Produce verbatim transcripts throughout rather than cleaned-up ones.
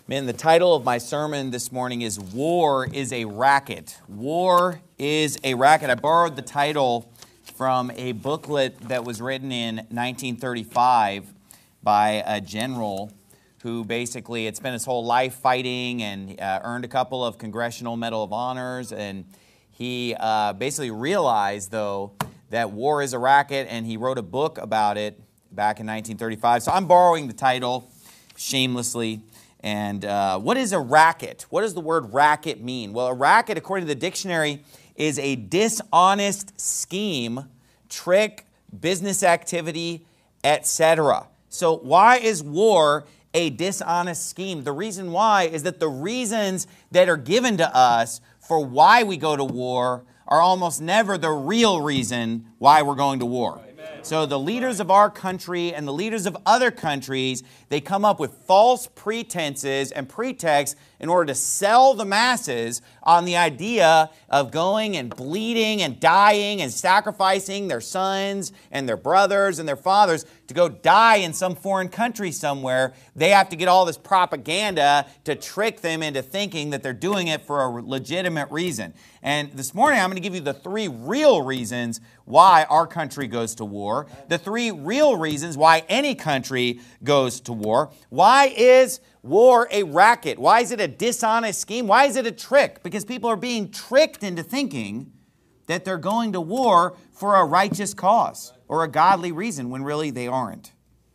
Man, the title of my sermon this morning is War is a Racket. War is a Racket. I borrowed the title from a booklet that was written in nineteen thirty-five by a general who basically had spent his whole life fighting and uh, earned a couple of Congressional Medal of Honors. And he uh, basically realized, though, that war is a racket, and he wrote a book about it back in nineteen thirty-five. So I'm borrowing the title shamelessly. And uh, what is a racket? What does the word racket mean? Well, a racket, according to the dictionary, is a dishonest scheme, trick, business activity, et cetera. So why is war a dishonest scheme? The reason why is that the reasons that are given to us for why we go to war are almost never the real reason why we're going to war. So the leaders of our country and the leaders of other countries, they come up with false pretenses and pretexts in order to sell the masses on the idea of going and bleeding and dying and sacrificing their sons and their brothers and their fathers to go die in some foreign country somewhere. They have to get all this propaganda to trick them into thinking that they're doing it for a legitimate reason. And this morning I'm going to give you the three real reasons why our country goes to war, the three real reasons why any country goes to war. Why is war a racket? Why is it a dishonest scheme? Why is it a trick? Because people are being tricked into thinking that they're going to war for a righteous cause or a godly reason when really they aren't.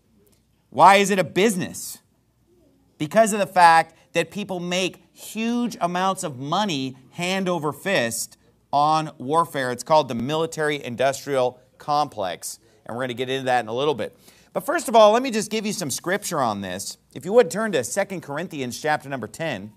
Why is it a business? Because of the fact that people make huge amounts of money hand over fist on warfare. It's called the military-industrial complex, and we're going to get into that in a little bit. But first of all, let me just give you some scripture on this. If you would turn to Second Corinthians chapter number ten.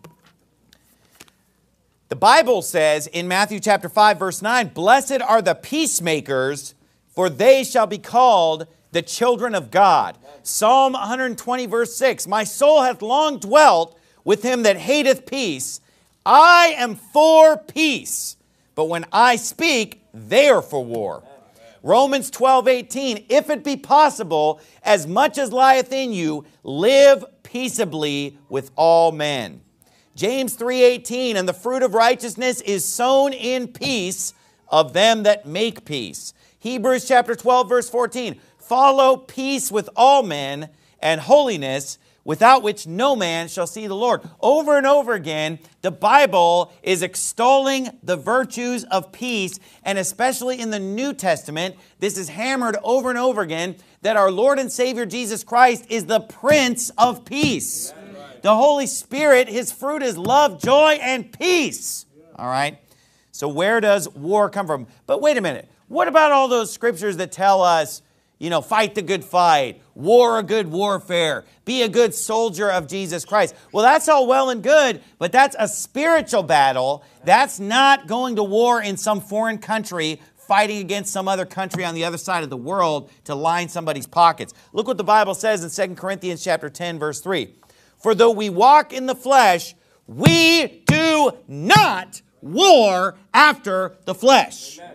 The Bible says in Matthew chapter five, verse nine, "Blessed are the peacemakers, for they shall be called the children of God." Psalm one hundred twenty, verse six, "My soul hath long dwelt with him that hateth peace. I am for peace, but when I speak, they are for war." Romans twelve, eighteen, "If it be possible, as much as lieth in you, live peaceably with all men." James three, eighteen, "And the fruit of righteousness is sown in peace of them that make peace." Hebrews chapter twelve, verse fourteen, "Follow peace with all men and holiness, without which no man shall see the Lord." Over and over again, the Bible is extolling the virtues of peace, and especially in the New Testament, this is hammered over and over again, that our Lord and Savior Jesus Christ is the Prince of Peace. The Holy Spirit, His fruit is love, joy, and peace. All right? So where does war come from? But wait a minute. What about all those scriptures that tell us, you know, fight the good fight, war a good warfare, be a good soldier of Jesus Christ? Well, that's all well and good, but that's a spiritual battle. That's not going to war in some foreign country, fighting against some other country on the other side of the world to line somebody's pockets. Look what the Bible says in Second Corinthians chapter ten, verse three. "For though we walk in the flesh, we do not war after the flesh. Amen.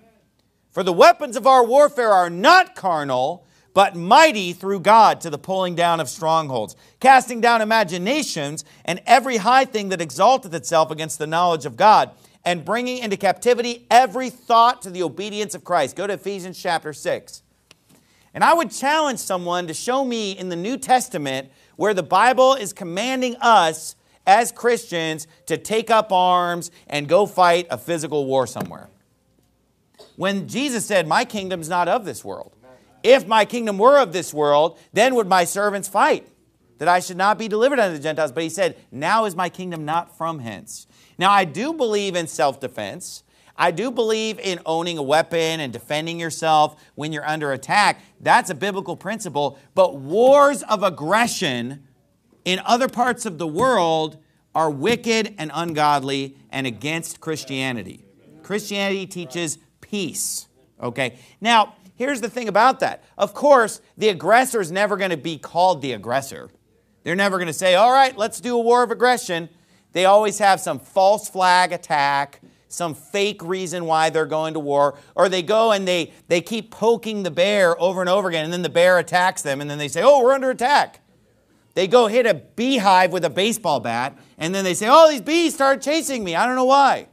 For the weapons of our warfare are not carnal, but mighty through God to the pulling down of strongholds, casting down imaginations and every high thing that exalteth itself against the knowledge of God, and bringing into captivity every thought to the obedience of Christ." Go to Ephesians chapter six. And I would challenge someone to show me in the New Testament where the Bible is commanding us as Christians to take up arms and go fight a physical war somewhere. When Jesus said, "My kingdom is not of this world. If my kingdom were of this world, then would my servants fight, that I should not be delivered unto the Gentiles." But He said, "Now is my kingdom not from hence." Now, I do believe in self-defense. I do believe in owning a weapon and defending yourself when you're under attack. That's a biblical principle. But wars of aggression in other parts of the world are wicked and ungodly and against Christianity. Christianity teaches peace. Okay? Now, here's the thing about that. Of course, the aggressor is never going to be called the aggressor. They're never going to say, "All right, let's do a war of aggression." They always have some false flag attack, some fake reason why they're going to war, or they go and they, they keep poking the bear over and over again, and then the bear attacks them, and then they say, "Oh, we're under attack." They They go hit a beehive with a baseball bat, and then they say, oh, these bees started chasing me. I don't know why.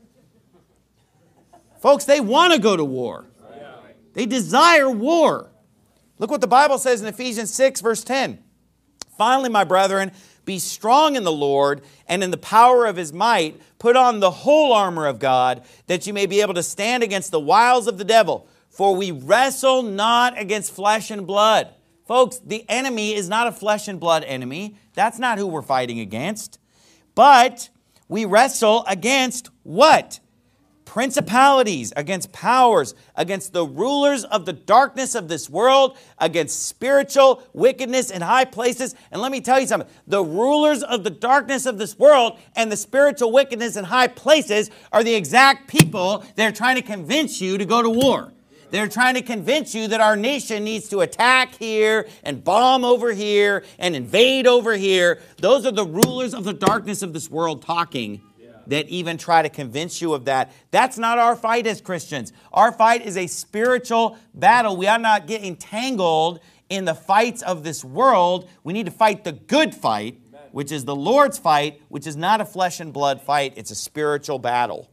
Folks, they want to go to war. They desire war. Look what the Bible says in Ephesians six, verse ten. Finally, my brethren, be strong in the Lord and in the power of His might. Put on the whole armor of God, that you may be able to stand against the wiles of the devil. For we wrestle not against flesh and blood. Folks, the enemy is not a flesh and blood enemy. That's not who we're fighting against. But we wrestle against what? Principalities, against powers, against the rulers of the darkness of this world, against spiritual wickedness in high places. And let me tell you something. The rulers of the darkness of this world and the spiritual wickedness in high places are the exact people that are trying to convince you to go to war. They're trying to convince you that our nation needs to attack here and bomb over here and invade over here. Those are the rulers of the darkness of this world talking that even try to convince you of that. That's not our fight as Christians. Our fight is a spiritual battle. We are not getting entangled in the fights of this world. We need to fight the good fight, which is the Lord's fight, which is not a flesh and blood fight. It's a spiritual battle.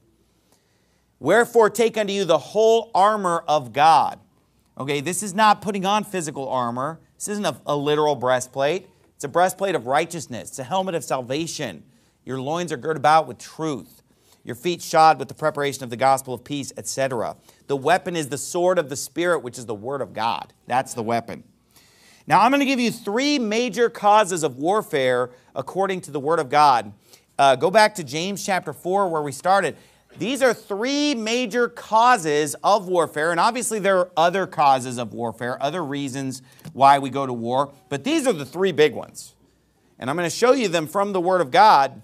Wherefore take unto you the whole armor of God. Okay, this is not putting on physical armor. This isn't a, a literal breastplate. It's a breastplate of righteousness. It's a helmet of salvation. Your loins are girded about with truth. Your feet shod with the preparation of the gospel of peace, et cetera. The weapon is the sword of the Spirit, which is the word of God. That's the weapon. Now, I'm going to give you three major causes of warfare according to the word of God. Uh, go back to James chapter four where we started. These are three major causes of warfare, and obviously there are other causes of warfare, other reasons why we go to war, but these are the three big ones. And I'm going to show you them from the Word of God.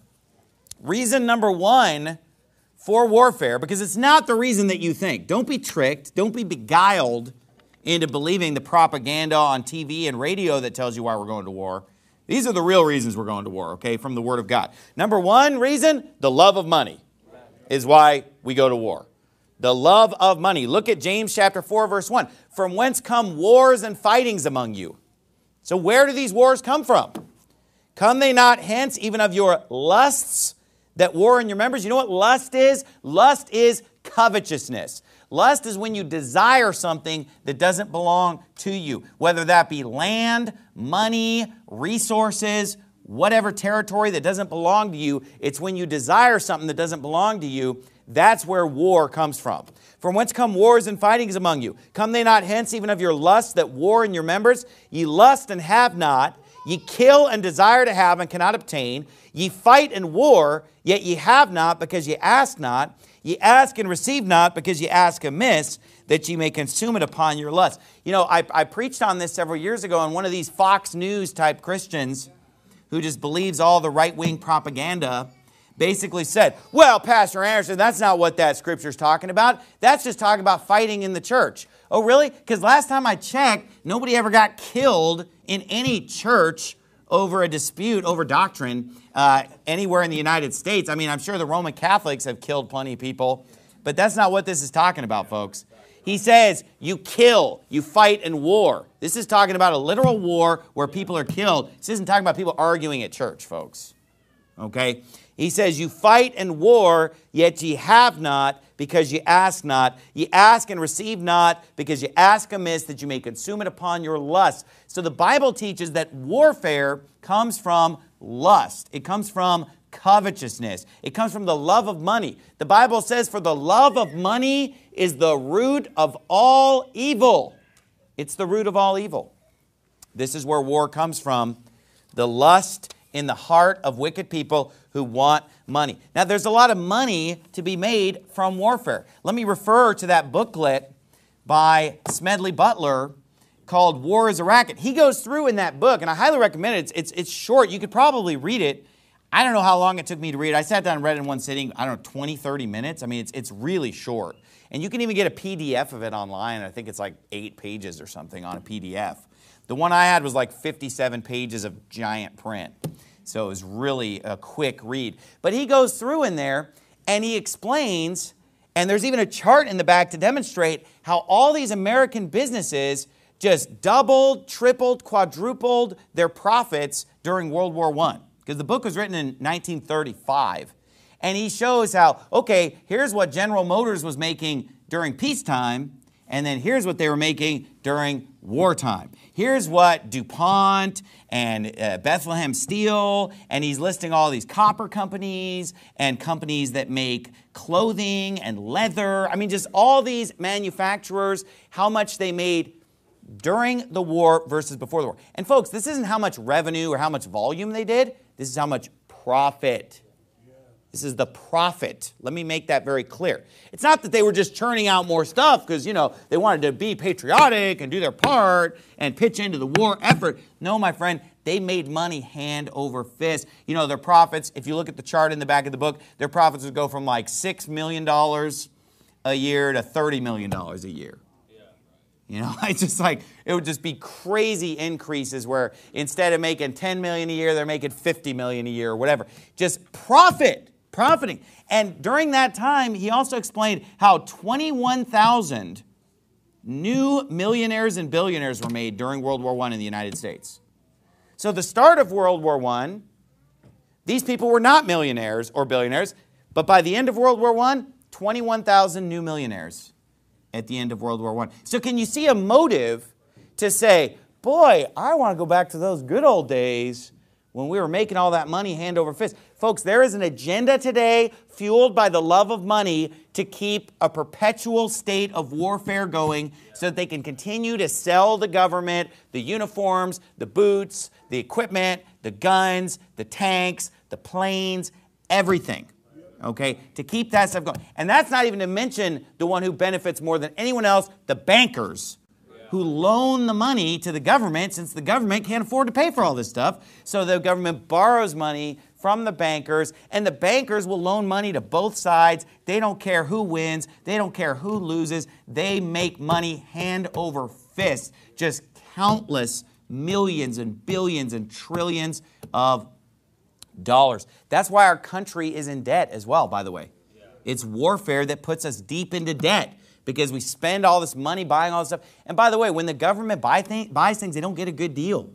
Reason number one for warfare, because it's not the reason that you think. Don't be tricked. Don't be beguiled into believing the propaganda on T V and radio that tells you why we're going to war. These are the real reasons we're going to war, okay, from the Word of God. Number one reason, the love of money is why we go to war. The love of money. Look at James chapter four, verse one. From whence come wars and fightings among you? So where do these wars come from? Come they not hence even of your lusts that war in your members? You know what lust is? Lust is covetousness. Lust is when you desire something that doesn't belong to you, whether that be land, money, resources, whatever territory that doesn't belong to you. It's when you desire something that doesn't belong to you. That's where war comes from. From whence come wars and fightings among you? Come they not hence even of your lusts that war in your members? Ye lust and have not. Ye kill and desire to have and cannot obtain. Ye fight and war, yet ye have not because ye ask not. Ye ask and receive not because ye ask amiss, that ye may consume it upon your lust. You know, I, I preached on this several years ago, and one of these Fox News type Christians who just believes all the right-wing propaganda basically said, well, Pastor Anderson, that's not what that scripture's talking about. That's just talking about fighting in the church. Oh, really? Because last time I checked, nobody ever got killed in any church over a dispute over doctrine uh, anywhere in the United States. I mean, I'm sure the Roman Catholics have killed plenty of people, but that's not what this is talking about, folks. He says, you kill, you fight in war. This is talking about a literal war where people are killed. This isn't talking about people arguing at church, folks. Okay? He says, you fight and war, yet ye have not, because ye ask not. Ye ask and receive not, because ye ask amiss, that you may consume it upon your lust. So the Bible teaches that warfare comes from lust. It comes from covetousness. It comes from the love of money. The Bible says, for the love of money is the root of all evil. It's the root of all evil. This is where war comes from. The lust in the heart of wicked people who want money. Now, there's a lot of money to be made from warfare. Let me refer to that booklet by Smedley Butler called War is a Racket. He goes through in that book, and I highly recommend it. It's, it's, it's short. You could probably read it. I don't know how long it took me to read it. I sat down and read it in one sitting, I don't know, twenty, thirty minutes. I mean, it's, it's really short. And you can even get a P D F of it online. I think it's like eight pages or something on a P D F. The one I had was like fifty-seven pages of giant print. So it was really a quick read. But he goes through in there and he explains, and there's even a chart in the back to demonstrate how all these American businesses just doubled, tripled, quadrupled their profits during World War One. Because the book was written in nineteen thirty-five. And he shows how, okay, here's what General Motors was making during peacetime, and then here's what they were making during wartime. Here's what DuPont and uh, Bethlehem Steel, and he's listing all these copper companies and companies that make clothing and leather. I mean, just all these manufacturers, how much they made during the war versus before the war. And folks, this isn't how much revenue or how much volume they did. This is how much profit. This is the profit. Let me make that very clear. It's not that they were just churning out more stuff because, you know, they wanted to be patriotic and do their part and pitch into the war effort. No, my friend, they made money hand over fist. You know, their profits, if you look at the chart in the back of the book, their profits would go from like six million dollars a year to thirty million dollars a year. You know, it's just like, it would just be crazy increases where instead of making ten million dollars a year, they're making fifty million dollars a year or whatever. Just profit. Profiting. And during that time, he also explained how twenty-one thousand new millionaires and billionaires were made during World War One in the United States. So the start of World War One, these people were not millionaires or billionaires, but by the end of World War One, twenty-one thousand new millionaires at the end of World War One. So can you see a motive to say, boy, I want to go back to those good old days when we were making all that money hand over fist. Folks, there is an agenda today fueled by the love of money to keep a perpetual state of warfare going so that they can continue to sell the government the uniforms, the boots, the equipment, the guns, the tanks, the planes, everything. Okay, to keep that stuff going. And that's not even to mention the one who benefits more than anyone else, the bankers, who loan the money to the government since the government can't afford to pay for all this stuff. So the government borrows money from the bankers, and the bankers will loan money to both sides. They don't care who wins. They don't care who loses. They make money hand over fist, just countless millions and billions and trillions of dollars. That's why our country is in debt as well, by the way. It's warfare that puts us deep into debt, because we spend all this money buying all this stuff. And by the way, when the government buy th- buys things, they don't get a good deal.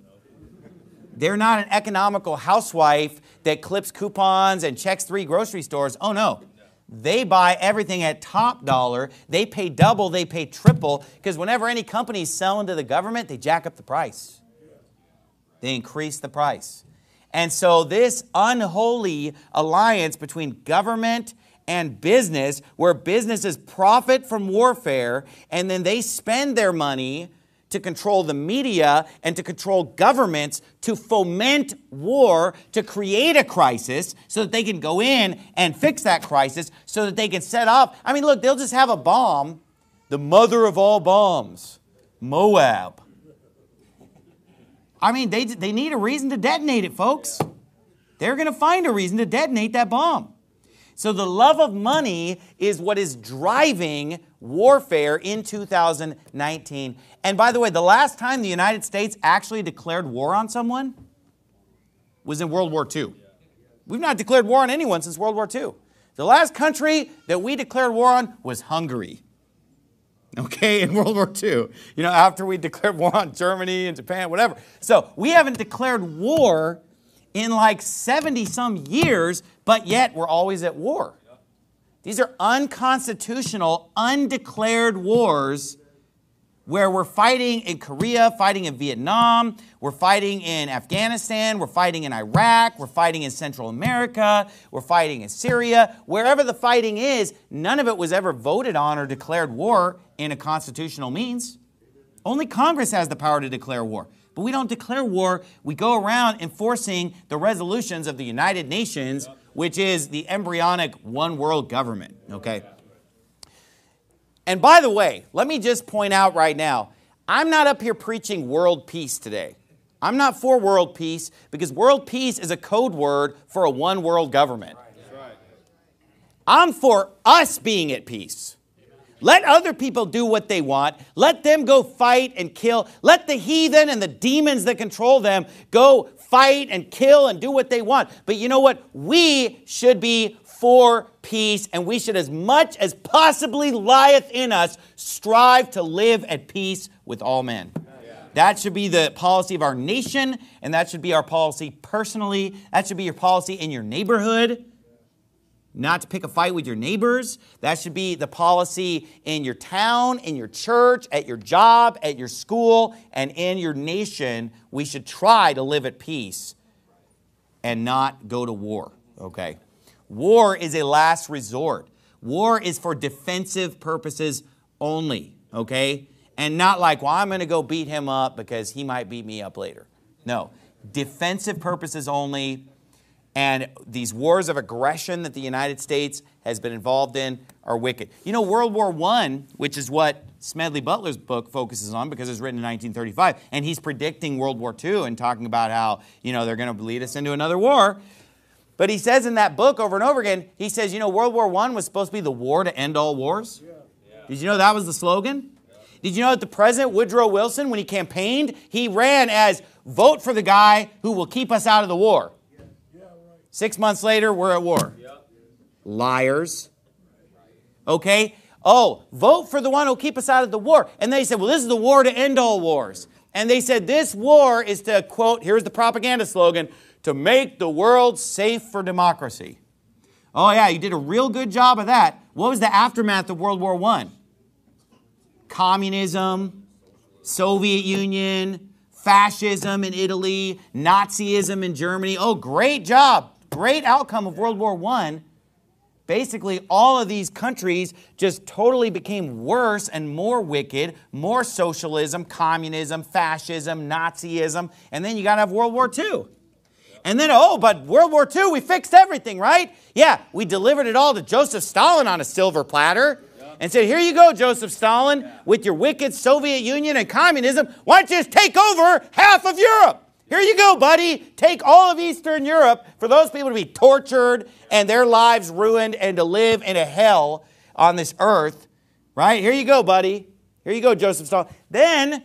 They're not an economical housewife that clips coupons and checks three grocery stores. Oh, no. They buy everything at top dollar. They pay double. They pay triple. Because whenever any company is selling to the government, they jack up the price. They increase the price. And so this unholy alliance between government and business, where businesses profit from warfare, and then they spend their money to control the media and to control governments to foment war, to create a crisis so that they can go in and fix that crisis so that they can set up. I mean, look, they'll just have a bomb, the mother of all bombs, Moab. I mean, they, they need a reason to detonate it, folks. They're going to find a reason to detonate that bomb. So the love of money is what is driving warfare in two thousand nineteen. And by the way, the last time the United States actually declared war on someone was in World War Two. We've not declared war on anyone since World War Two. The last country that we declared war on was Hungary. Okay, in World War Two. You know, after we declared war on Germany and Japan, whatever. So we haven't declared war in like seventy some years, but yet we're always at war. These are unconstitutional, undeclared wars where we're fighting in Korea, fighting in Vietnam, we're fighting in Afghanistan, we're fighting in Iraq, we're fighting in Central America, we're fighting in Syria. Wherever the fighting is, none of it was ever voted on or declared war in a constitutional means. Only Congress has the power to declare war. But we don't declare war. We go around enforcing the resolutions of the United Nations, which is the embryonic one world government, okay? And by the way, let me just point out right now, I'm not up here preaching world peace today. I'm not for world peace because world peace is a code word for a one world government. I'm for us being at peace. Let other people do what they want. Let them go fight and kill. Let the heathen and the demons that control them go fight and kill and do what they want. But you know what? We should be for peace, and we should, as much as possibly lieth in us, strive to live at peace with all men. That should be the policy of our nation, and that should be our policy personally. That should be your policy in your neighborhood. Not to pick a fight with your neighbors. That should be the policy in your town, in your church, at your job, at your school, and in your nation. We should try to live at peace and not go to war, okay? War is a last resort. War is for defensive purposes only, okay? And not like, well, I'm going to go beat him up because he might beat me up later. No, defensive purposes only. And these wars of aggression that the United States has been involved in are wicked. You know, World War One, which is what Smedley Butler's book focuses on because it was written in nineteen thirty-five, and he's predicting World War Two and talking about how, you know, they're going to lead us into another war. But he says in that book over and over again, he says, you know, World War One was supposed to be the war to end all wars. Yeah. Yeah. Did you know that was the slogan? Yeah. Did you know that the President, Woodrow Wilson, when he campaigned, he ran as, vote for the guy who will keep us out of the war. Six months later, we're at war. Yep. Liars. Okay? Oh, vote for the one who'll keep us out of the war. And they said, well, this is the war to end all wars. And they said, this war is to, quote, here's the propaganda slogan, to make the world safe for democracy. Oh, yeah, you did a real good job of that. What was the aftermath of World War One? Communism, Soviet Union, fascism in Italy, Nazism in Germany. Oh, great job. Great outcome of World War One. Basically, all of these countries just totally became worse and more wicked, more socialism, communism, fascism, Nazism, and then you got to have World War Two. And then, oh, but World War Two, we fixed everything, right? Yeah, we delivered it all to Joseph Stalin on a silver platter and said, here you go, Joseph Stalin, with your wicked Soviet Union and communism. Why don't you just take over half of Europe? Here you go, buddy. Take all of Eastern Europe for those people to be tortured and their lives ruined and to live in a hell on this earth, right? Here you go, buddy. Here you go, Joseph Stalin. Then,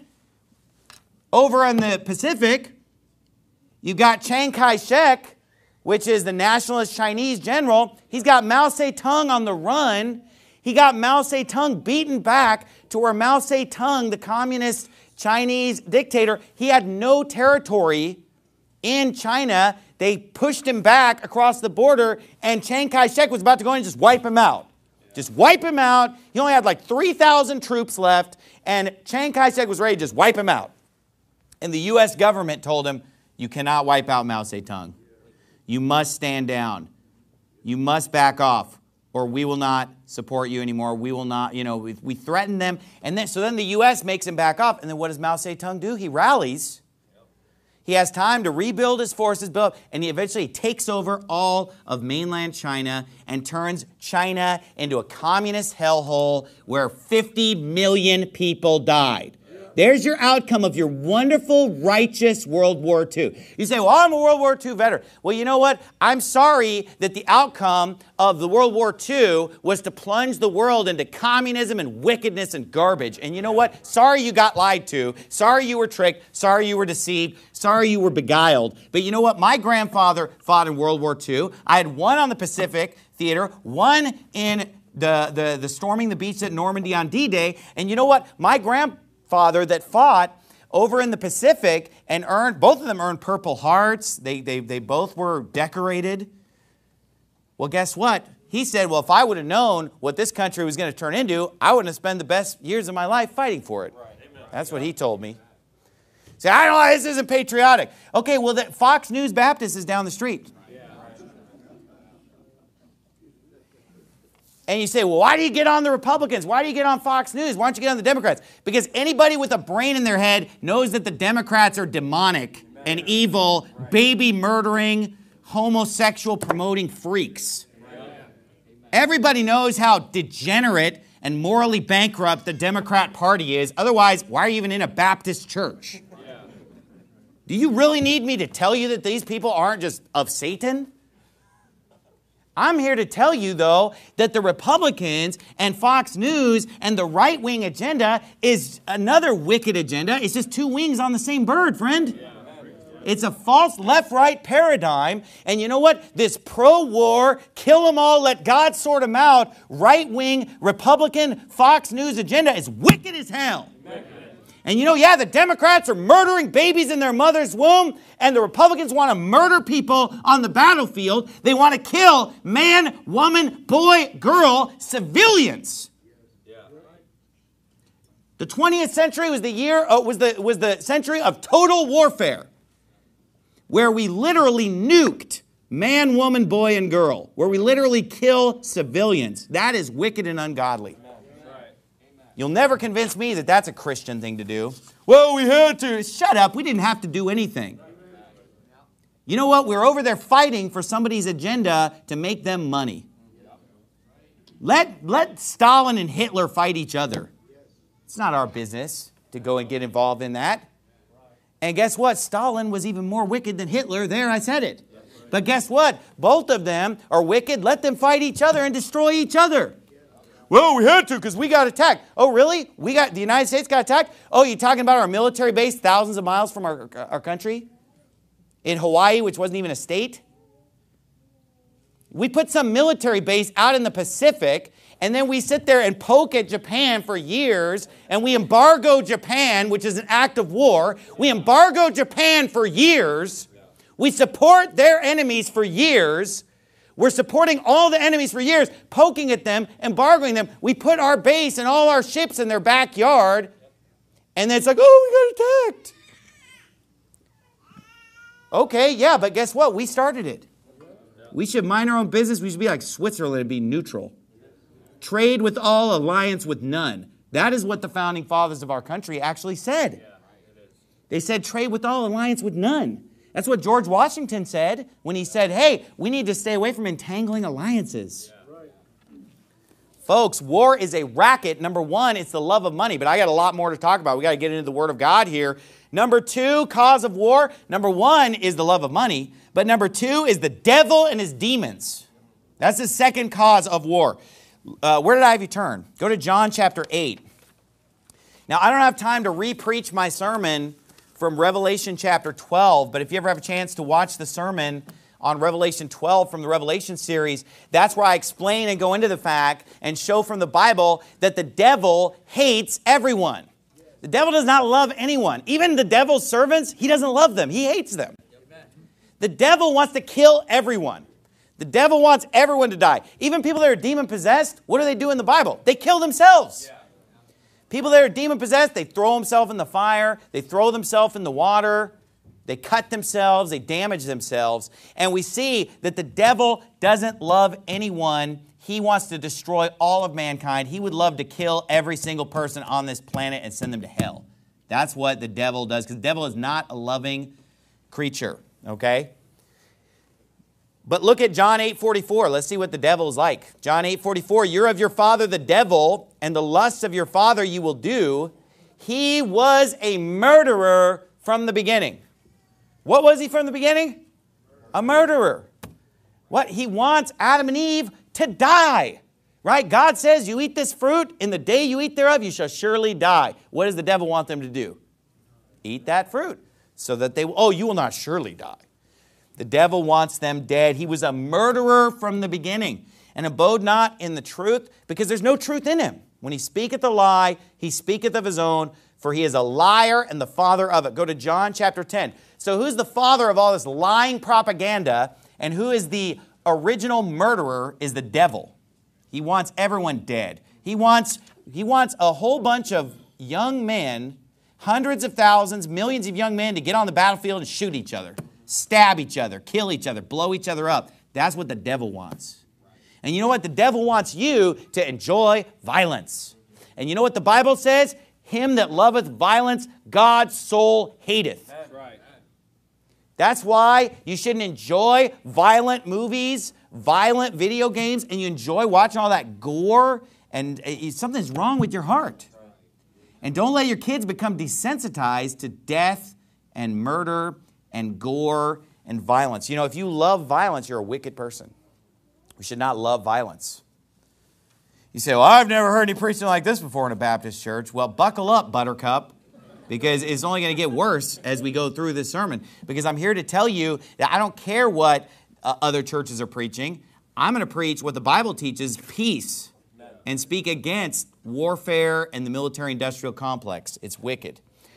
over in the Pacific, you've got Chiang Kai-shek, which is the nationalist Chinese general. He's got Mao Zedong on the run. He got Mao Zedong beaten back to where Mao Zedong, the communist Chinese dictator, he had no territory in China. They pushed him back across the border, and Chiang Kai-shek was about to go in and just wipe him out. Just wipe him out. He only had like three thousand troops left, and Chiang Kai-shek was ready to just wipe him out. And the U S government told him, you cannot wipe out Mao Zedong. You must stand down. You must back off, or we will not support you anymore. We will not, you know, we, we threaten them. And then, so then the U S makes him back off. And then what does Mao Zedong do? He rallies. He has time to rebuild his forces, build, and he eventually takes over all of mainland China and turns China into a communist hellhole where fifty million people died. There's your outcome of your wonderful, righteous World War Two. You say, well, I'm a World War Two veteran. Well, you know what? I'm sorry that the outcome of the World War Two was to plunge the world into communism and wickedness and garbage. And you know what? Sorry you got lied to. Sorry you were tricked. Sorry you were deceived. Sorry you were beguiled. But you know what? My grandfather fought in World War Two. I had one on the Pacific Theater, one in the, the, the storming the beach at Normandy on D-Day. And you know what? My grandfather father that fought over in the Pacific and earned, both of them earned Purple Hearts. They, they, they both were decorated. Well, guess what? He said, well, if I would have known what this country was going to turn into, I wouldn't have spent the best years of my life fighting for it. Right. That's what he told me. Say, I don't know, this isn't patriotic. Okay, well, that Fox News Baptist is down the street. And you say, well, why do you get on the Republicans? Why do you get on Fox News? Why don't you get on the Democrats? Because anybody with a brain in their head knows that the Democrats are demonic and evil, baby-murdering, homosexual-promoting freaks. Everybody knows how degenerate and morally bankrupt the Democrat Party is. Otherwise, why are you even in a Baptist church? Do you really need me to tell you that these people aren't just of Satan? I'm here to tell you, though, that the Republicans and Fox News and the right-wing agenda is another wicked agenda. It's just two wings on the same bird, friend. It's a false left-right paradigm. And you know what? This pro-war, kill them all, let God sort them out, right-wing Republican Fox News agenda is wicked as hell. And you know, yeah, the Democrats are murdering babies in their mother's womb, and the Republicans want to murder people on the battlefield. They want to kill man, woman, boy, girl, civilians. Yeah. The twentieth century was the year, uh, was the was the century of total warfare, where we literally nuked man, woman, boy, and girl, where we literally kill civilians. That is wicked and ungodly. You'll never convince me that that's a Christian thing to do. Well, we had to. Shut up. We didn't have to do anything. You know what? We're over there fighting for somebody's agenda to make them money. Let, let Stalin and Hitler fight each other. It's not our business to go and get involved in that. And guess what? Stalin was even more wicked than Hitler. There, I said it. But guess what? Both of them are wicked. Let them fight each other and destroy each other. Well, we had to because we got attacked. Oh, really? We got, the United States got attacked? Oh, you talking about our military base thousands of miles from our, our country? In Hawaii, which wasn't even a state? We put some military base out in the Pacific, and then we sit there and poke at Japan for years, and we embargo Japan, which is an act of war. We embargo Japan for years. We support their enemies for years. We're supporting all the enemies for years, poking at them, embargoing them. We put our base and all our ships in their backyard, and then it's like, oh, we got attacked. Okay, yeah, but guess what? We started it. We should mind our own business. We should be like Switzerland and be neutral. Trade with all, alliance with none. That is what the founding fathers of our country actually said. They said trade with all, alliance with none. That's what George Washington said when he said, hey, we need to stay away from entangling alliances. Yeah. Right. Folks, war is a racket. Number one, it's the love of money. But I got a lot more to talk about. We got to get into the Word of God here. Number two, cause of war. Number one is the love of money. But number two is the devil and his demons. That's the second cause of war. Uh, where did I have you turn? Go to John chapter eight. Now, I don't have time to re-preach my sermon from Revelation chapter twelve, but if you ever have a chance to watch the sermon on Revelation twelve from the Revelation series, that's where I explain and go into the fact and show from the Bible that the devil hates everyone. The devil does not love anyone. Even the devil's servants, he doesn't love them. He hates them. The devil wants to kill everyone. The devil wants everyone to die. Even people that are demon-possessed, what do they do in the Bible? They kill themselves. Yeah. People that are demon-possessed, they throw themselves in the fire. They throw themselves in the water. They cut themselves. They damage themselves. And we see that the devil doesn't love anyone. He wants to destroy all of mankind. He would love to kill every single person on this planet and send them to hell. That's what the devil does, because the devil is not a loving creature, okay? But look at John eight forty-four. Let's see what the devil is like. John eight forty-four, you're of your father the devil, and the lusts of your father you will do. He was a murderer from the beginning. What was he from the beginning? A murderer. What? He wants Adam and Eve to die. Right? God says, you eat this fruit, in the day you eat thereof, you shall surely die. What does the devil want them to do? Eat that fruit. So that they, oh, you will not surely die. The devil wants them dead. He was a murderer from the beginning, and abode not in the truth, because there's no truth in him. When he speaketh a lie, he speaketh of his own, for he is a liar and the father of it. Go to John chapter ten. So who's the father of all this lying propaganda, and who is the original murderer? Is the devil. He wants everyone dead. He wants, he wants a whole bunch of young men, hundreds of thousands, millions of young men to get on the battlefield and shoot each other. Stab each other, kill each other, blow each other up. That's what the devil wants. And you know what? The devil wants you to enjoy violence. And you know what the Bible says? Him that loveth violence, God's soul hateth. That's right. That's why you shouldn't enjoy violent movies, violent video games, and you enjoy watching all that gore, and something's wrong with your heart. And don't let your kids become desensitized to death and murder and gore and violence. You know, if you love violence, you're a wicked person. We should not love violence. You say, well, I've never heard any preaching like this before in a Baptist church. Well, buckle up, Buttercup, because it's only going to get worse as we go through this sermon. Because I'm here to tell you that I don't care what uh, other churches are preaching. I'm going to preach what the Bible teaches, peace, and speak against warfare and the military-industrial complex. It's wicked.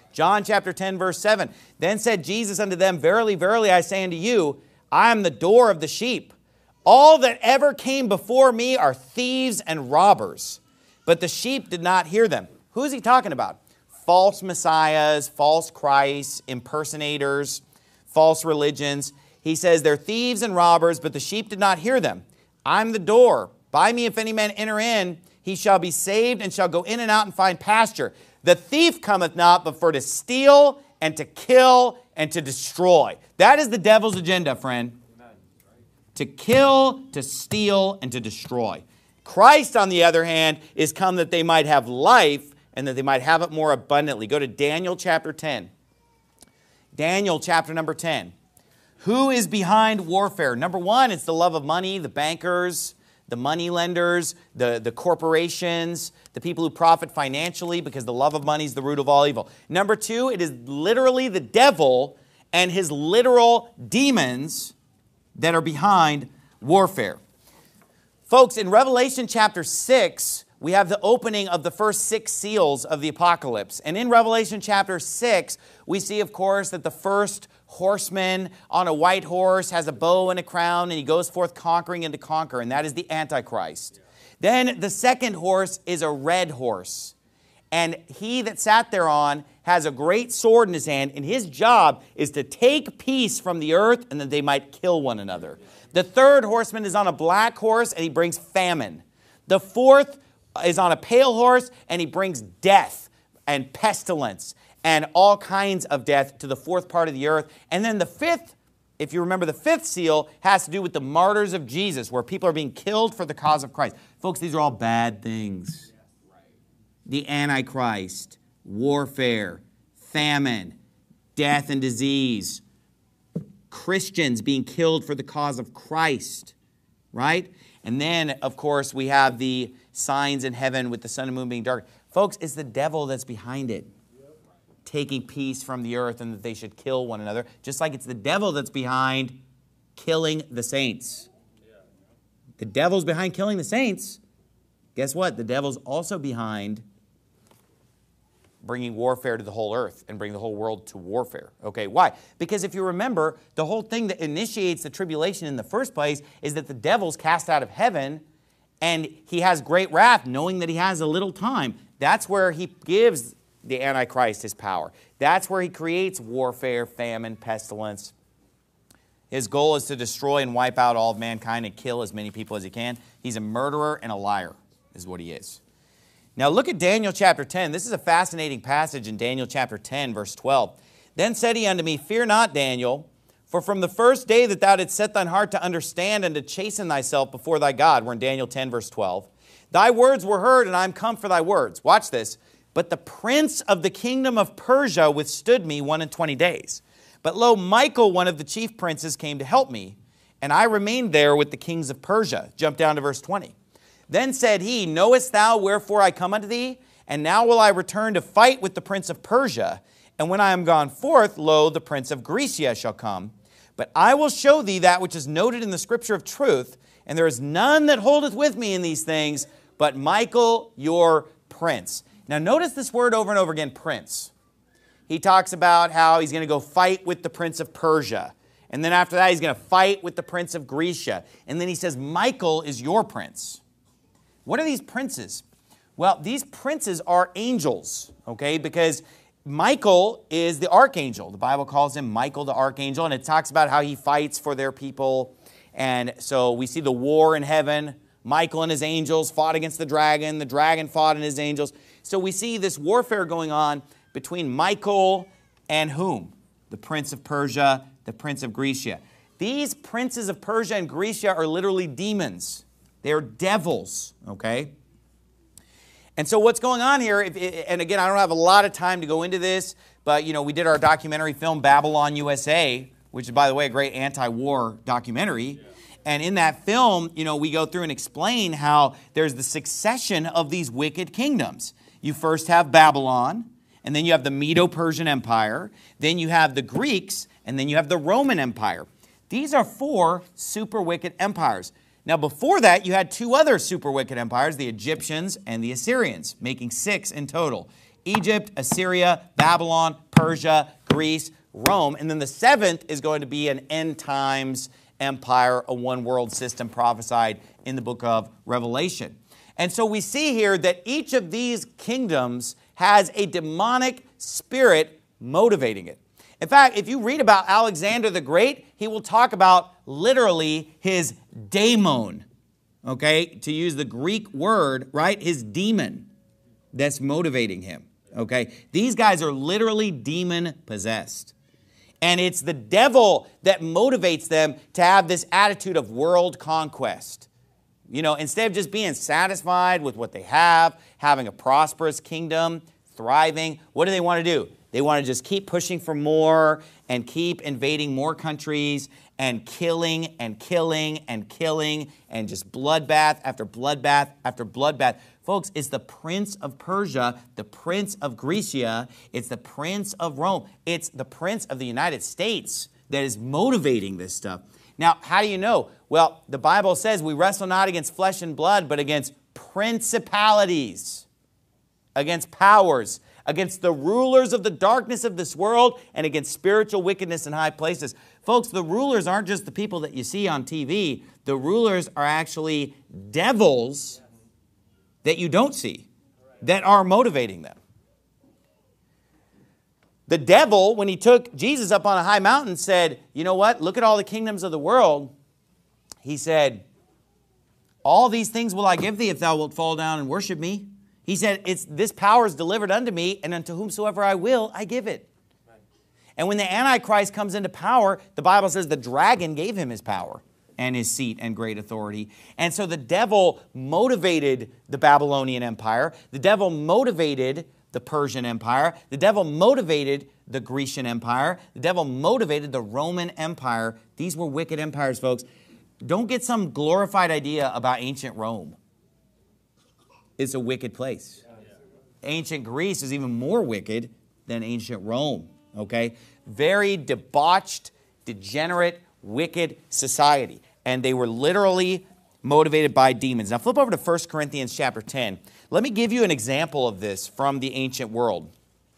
John chapter ten, verse seven. Then said Jesus unto them, Verily, verily, I say unto you, I am the door of the sheep. All that ever came before me are thieves and robbers, but the sheep did not hear them. Who is he talking about? False messiahs, false Christs, impersonators, false religions. He says they're thieves and robbers, but the sheep did not hear them. I'm the door. By me, if any man enter in, he shall be saved and shall go in and out and find pasture. The thief cometh not, but for to steal and to kill and to destroy. That is the devil's agenda, friend. Amen. To kill, to steal, and to destroy. Christ, on the other hand, is come that they might have life and that they might have it more abundantly. Go to Daniel chapter ten. Daniel chapter number ten. Who is behind warfare? Number one, it's the love of money, the bankers, the money lenders, the, the corporations, the people who profit financially because the love of money is the root of all evil. Number two, it is literally the devil and his literal demons that are behind warfare. Folks, in Revelation chapter six, we have the opening of the first six seals of the apocalypse. And in Revelation chapter six, we see, of course, that the first horseman on a white horse has a bow and a crown, and he goes forth conquering and to conquer, and that is the Antichrist. Yeah. Then the second horse is a red horse, and he that sat thereon has a great sword in his hand, and his job is to take peace from the earth, and that they might kill one another. The third horseman is on a black horse, and he brings famine. The fourth is on a pale horse, and he brings death and pestilence and all kinds of death to the fourth part of the earth. And then the fifth, if you remember, the fifth seal has to do with the martyrs of Jesus, where people are being killed for the cause of Christ. Folks, these are all bad things. The Antichrist, warfare, famine, death and disease, Christians being killed for the cause of Christ, right? And then, of course, we have the signs in heaven with the sun and moon being dark. Folks, it's the devil that's behind it, taking peace from the earth and that they should kill one another, just like it's the devil that's behind killing the saints. The devil's behind killing the saints. Guess what? The devil's also behind bringing warfare to the whole earth and bring the whole world to warfare. Okay, why? Because if you remember, the whole thing that initiates the tribulation in the first place is that the devil's cast out of heaven and he has great wrath, knowing that he has a little time. That's where he gives the Antichrist his power. That's where he creates warfare, famine, pestilence. His goal is to destroy and wipe out all of mankind and kill as many people as he can. He's a murderer and a liar, is what he is. Now look at Daniel chapter ten. This is a fascinating passage in Daniel chapter ten, verse twelve. Then said he unto me, Fear not, Daniel, for from the first day that thou didst set thine heart to understand and to chasten thyself before thy God, we're in Daniel ten, verse twelve, thy words were heard, and I am come for thy words. Watch this. But the prince of the kingdom of Persia withstood me one and twenty days. But lo, Michael, one of the chief princes, came to help me, and I remained there with the kings of Persia. Jump down to verse twenty. Then said he, Knowest thou wherefore I come unto thee? And now will I return to fight with the prince of Persia. And when I am gone forth, lo, the prince of Grecia shall come. But I will show thee that which is noted in the scripture of truth, and there is none that holdeth with me in these things, but Michael your prince. Now notice this word over and over again, prince. He talks about how he's going to go fight with the prince of Persia. And then after that, he's going to fight with the prince of Grecia. And then he says, Michael is your prince. What are these princes? Well, these princes are angels, okay? Because Michael is the archangel. The Bible calls him Michael the archangel, and it talks about how he fights for their people. And so we see the war in heaven. Michael and his angels fought against the dragon. The dragon fought and his angels. So we see this warfare going on between Michael and whom? The prince of Persia, the prince of Grecia. These princes of Persia and Grecia are literally demons. They're devils, okay? And so what's going on here, if, and again, I don't have a lot of time to go into this, but, you know, we did our documentary film, Babylon U S A, which is, by the way, a great anti-war documentary. Yeah. And in that film, you know, we go through and explain how there's the succession of these wicked kingdoms. You first have Babylon, and then you have the Medo-Persian Empire, then you have the Greeks, and then you have the Roman Empire. These are four super wicked empires. Now, before that, you had two other super wicked empires, the Egyptians and the Assyrians, making six in total. Egypt, Assyria, Babylon, Persia, Greece, Rome. And then the seventh is going to be an end times empire, a one world system prophesied in the book of Revelation. And so we see here that each of these kingdoms has a demonic spirit motivating it. In fact, if you read about Alexander the Great, he will talk about literally his daemon, okay, to use the Greek word, right, his demon that's motivating him, okay. These guys are literally demon possessed. And it's the devil that motivates them to have this attitude of world conquest. You know, instead of just being satisfied with what they have, having a prosperous kingdom, thriving, what do they want to do? They want to just keep pushing for more and keep invading more countries and killing and killing and killing and just bloodbath after bloodbath after bloodbath. Folks, it's the prince of Persia, the prince of Grecia, it's the prince of Rome, it's the prince of the United States that is motivating this stuff. Now, how do you know? Well, the Bible says we wrestle not against flesh and blood, but against principalities, against powers, against the rulers of the darkness of this world, and against spiritual wickedness in high places. Folks, the rulers aren't just the people that you see on T V. The rulers are actually devils that you don't see, that are motivating them. The devil, when he took Jesus up on a high mountain, said, you know what? Look at all the kingdoms of the world. He said, all these things will I give thee if thou wilt fall down and worship me. He said, it's, this power is delivered unto me, and unto whomsoever I will, I give it. Right. And when the Antichrist comes into power, the Bible says the dragon gave him his power and his seat and great authority. And so the devil motivated the Babylonian Empire. The devil motivated the Persian Empire. The devil motivated the Grecian Empire. The devil motivated the Roman Empire. These were wicked empires, folks. Don't get some glorified idea about ancient Rome. It's a wicked place. Ancient Greece is even more wicked than ancient Rome, okay? Very debauched, degenerate, wicked society. And they were literally motivated by demons. Now flip over to First Corinthians chapter ten. Let me give you an example of this from the ancient world.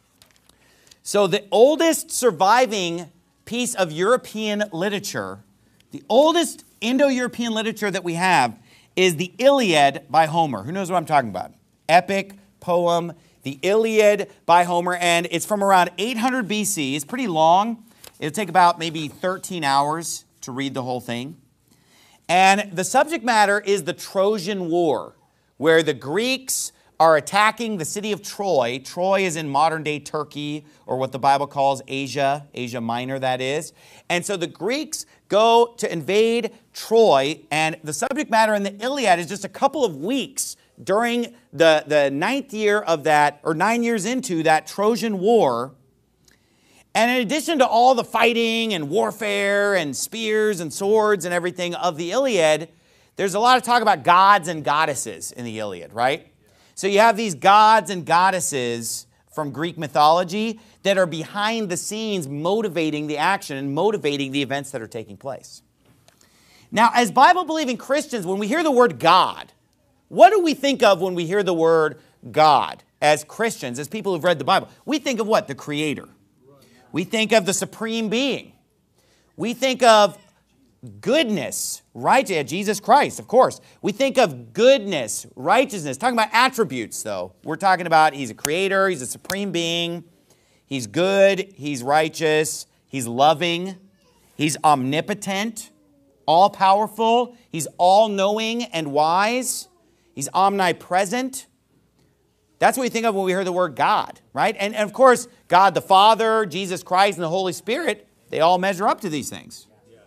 So the oldest surviving piece of European literature, the oldest Indo-European literature that we have, is the Iliad by Homer. Who knows what I'm talking about? Epic poem, the Iliad by Homer, and it's from around eight hundred B C. It's pretty long. It'll take about maybe thirteen hours to read the whole thing. And the subject matter is the Trojan War, where the Greeks are attacking the city of Troy. Troy is in modern-day Turkey, or what the Bible calls Asia, Asia Minor, that is. And so the Greeks go to invade Troy, and the subject matter in the Iliad is just a couple of weeks during the, the ninth year of that, or nine years into that Trojan War. And in addition to all the fighting and warfare and spears and swords and everything of the Iliad, there's a lot of talk about gods and goddesses in the Iliad, right? So you have these gods and goddesses from Greek mythology that are behind the scenes motivating the action and motivating the events that are taking place. Now, as Bible-believing Christians, when we hear the word God, what do we think of when we hear the word God? As Christians, as people who've read the Bible, we think of what? The Creator. We think of the Supreme Being. We think of goodness, right? Yeah, Jesus Christ, of course. We think of goodness, righteousness. Talking about attributes, though. We're talking about He's a creator, He's a supreme being, He's good, He's righteous, He's loving, He's omnipotent, all-powerful, He's all-knowing and wise, He's omnipresent. That's what we think of when we hear the word God, right? And, and of course, God the Father, Jesus Christ, and the Holy Spirit, they all measure up to these things.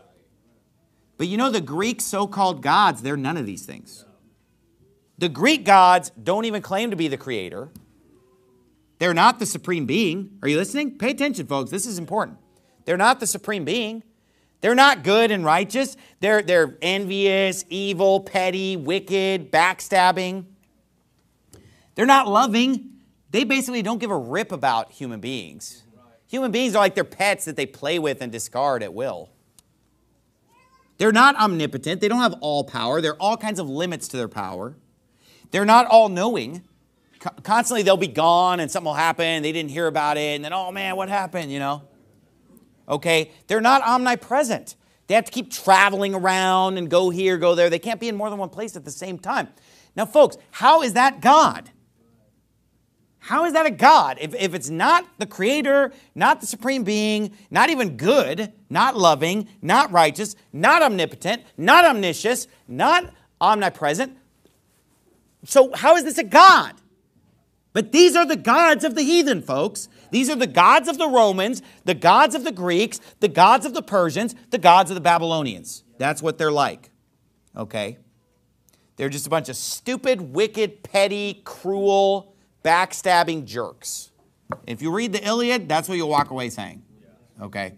But you know, the Greek so-called gods, they're none of these things. The Greek gods don't even claim to be the creator. They're not the supreme being. Are you listening? Pay attention, folks. This is important. They're not the supreme being. They're not good and righteous. They're, they're envious, evil, petty, wicked, backstabbing. They're not loving. They basically don't give a rip about human beings. Human beings are like their pets that they play with and discard at will. They're not omnipotent. They don't have all power. There are all kinds of limits to their power. They're not all-knowing. constantly they'll be gone and something will happen. They didn't hear about it. And then, oh man, what happened, you know? Okay, they're not omnipresent. They have to keep traveling around and go here, go there. They can't be in more than one place at the same time. Now, folks, how is that God? How is that a God? If, if it's not the creator, not the supreme being, not even good, not loving, not righteous, not omnipotent, not omniscient, not omnipresent. So how is this a God? But these are the gods of the heathen, folks. These are the gods of the Romans, the gods of the Greeks, the gods of the Persians, the gods of the Babylonians. That's what they're like. Okay? They're just a bunch of stupid, wicked, petty, cruel, backstabbing jerks. If you read the Iliad, that's what you'll walk away saying. Okay?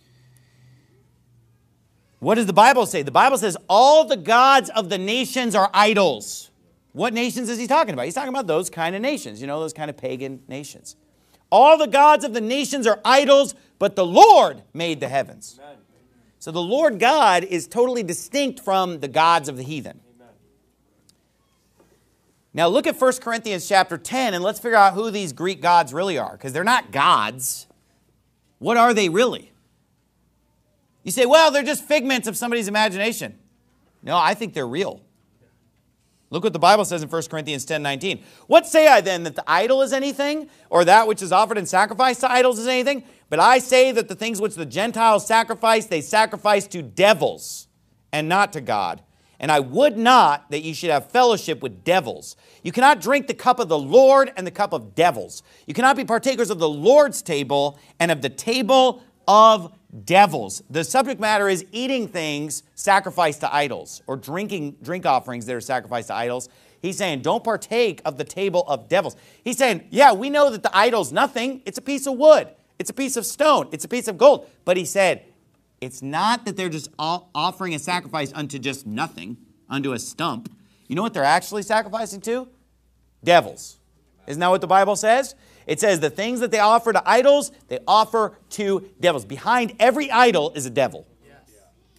What does the Bible say? The Bible says all the gods of the nations are idols. What nations is he talking about? He's talking about those kind of nations, you know, those kind of pagan nations. All the gods of the nations are idols, but the Lord made the heavens. Amen. So the Lord God is totally distinct from the gods of the heathen. Amen. Now look at First Corinthians chapter ten, and let's figure out who these Greek gods really are, because they're not gods. What are they really? You say, well, they're just figments of somebody's imagination. No, I think they're real. Look what the Bible says in First Corinthians ten nineteen. What say I then, that the idol is anything, or that which is offered in sacrifice to idols is anything? But I say that the things which the Gentiles sacrifice, they sacrifice to devils, and not to God. And I would not that you should have fellowship with devils. You cannot drink the cup of the Lord and the cup of devils. You cannot be partakers of the Lord's table and of the table of devils. The subject matter is eating things sacrificed to idols, or drinking drink offerings that are sacrificed to idols. He's saying, don't partake of the table of devils. He's saying, yeah, we know that the idol's nothing. It's a piece of wood. It's a piece of stone. It's a piece of gold. But he said, it's not that they're just offering a sacrifice unto just nothing, unto a stump. You know what they're actually sacrificing to? Devils. Isn't that what the Bible says? It says the things that they offer to idols, they offer to devils. Behind every idol is a devil. Yes.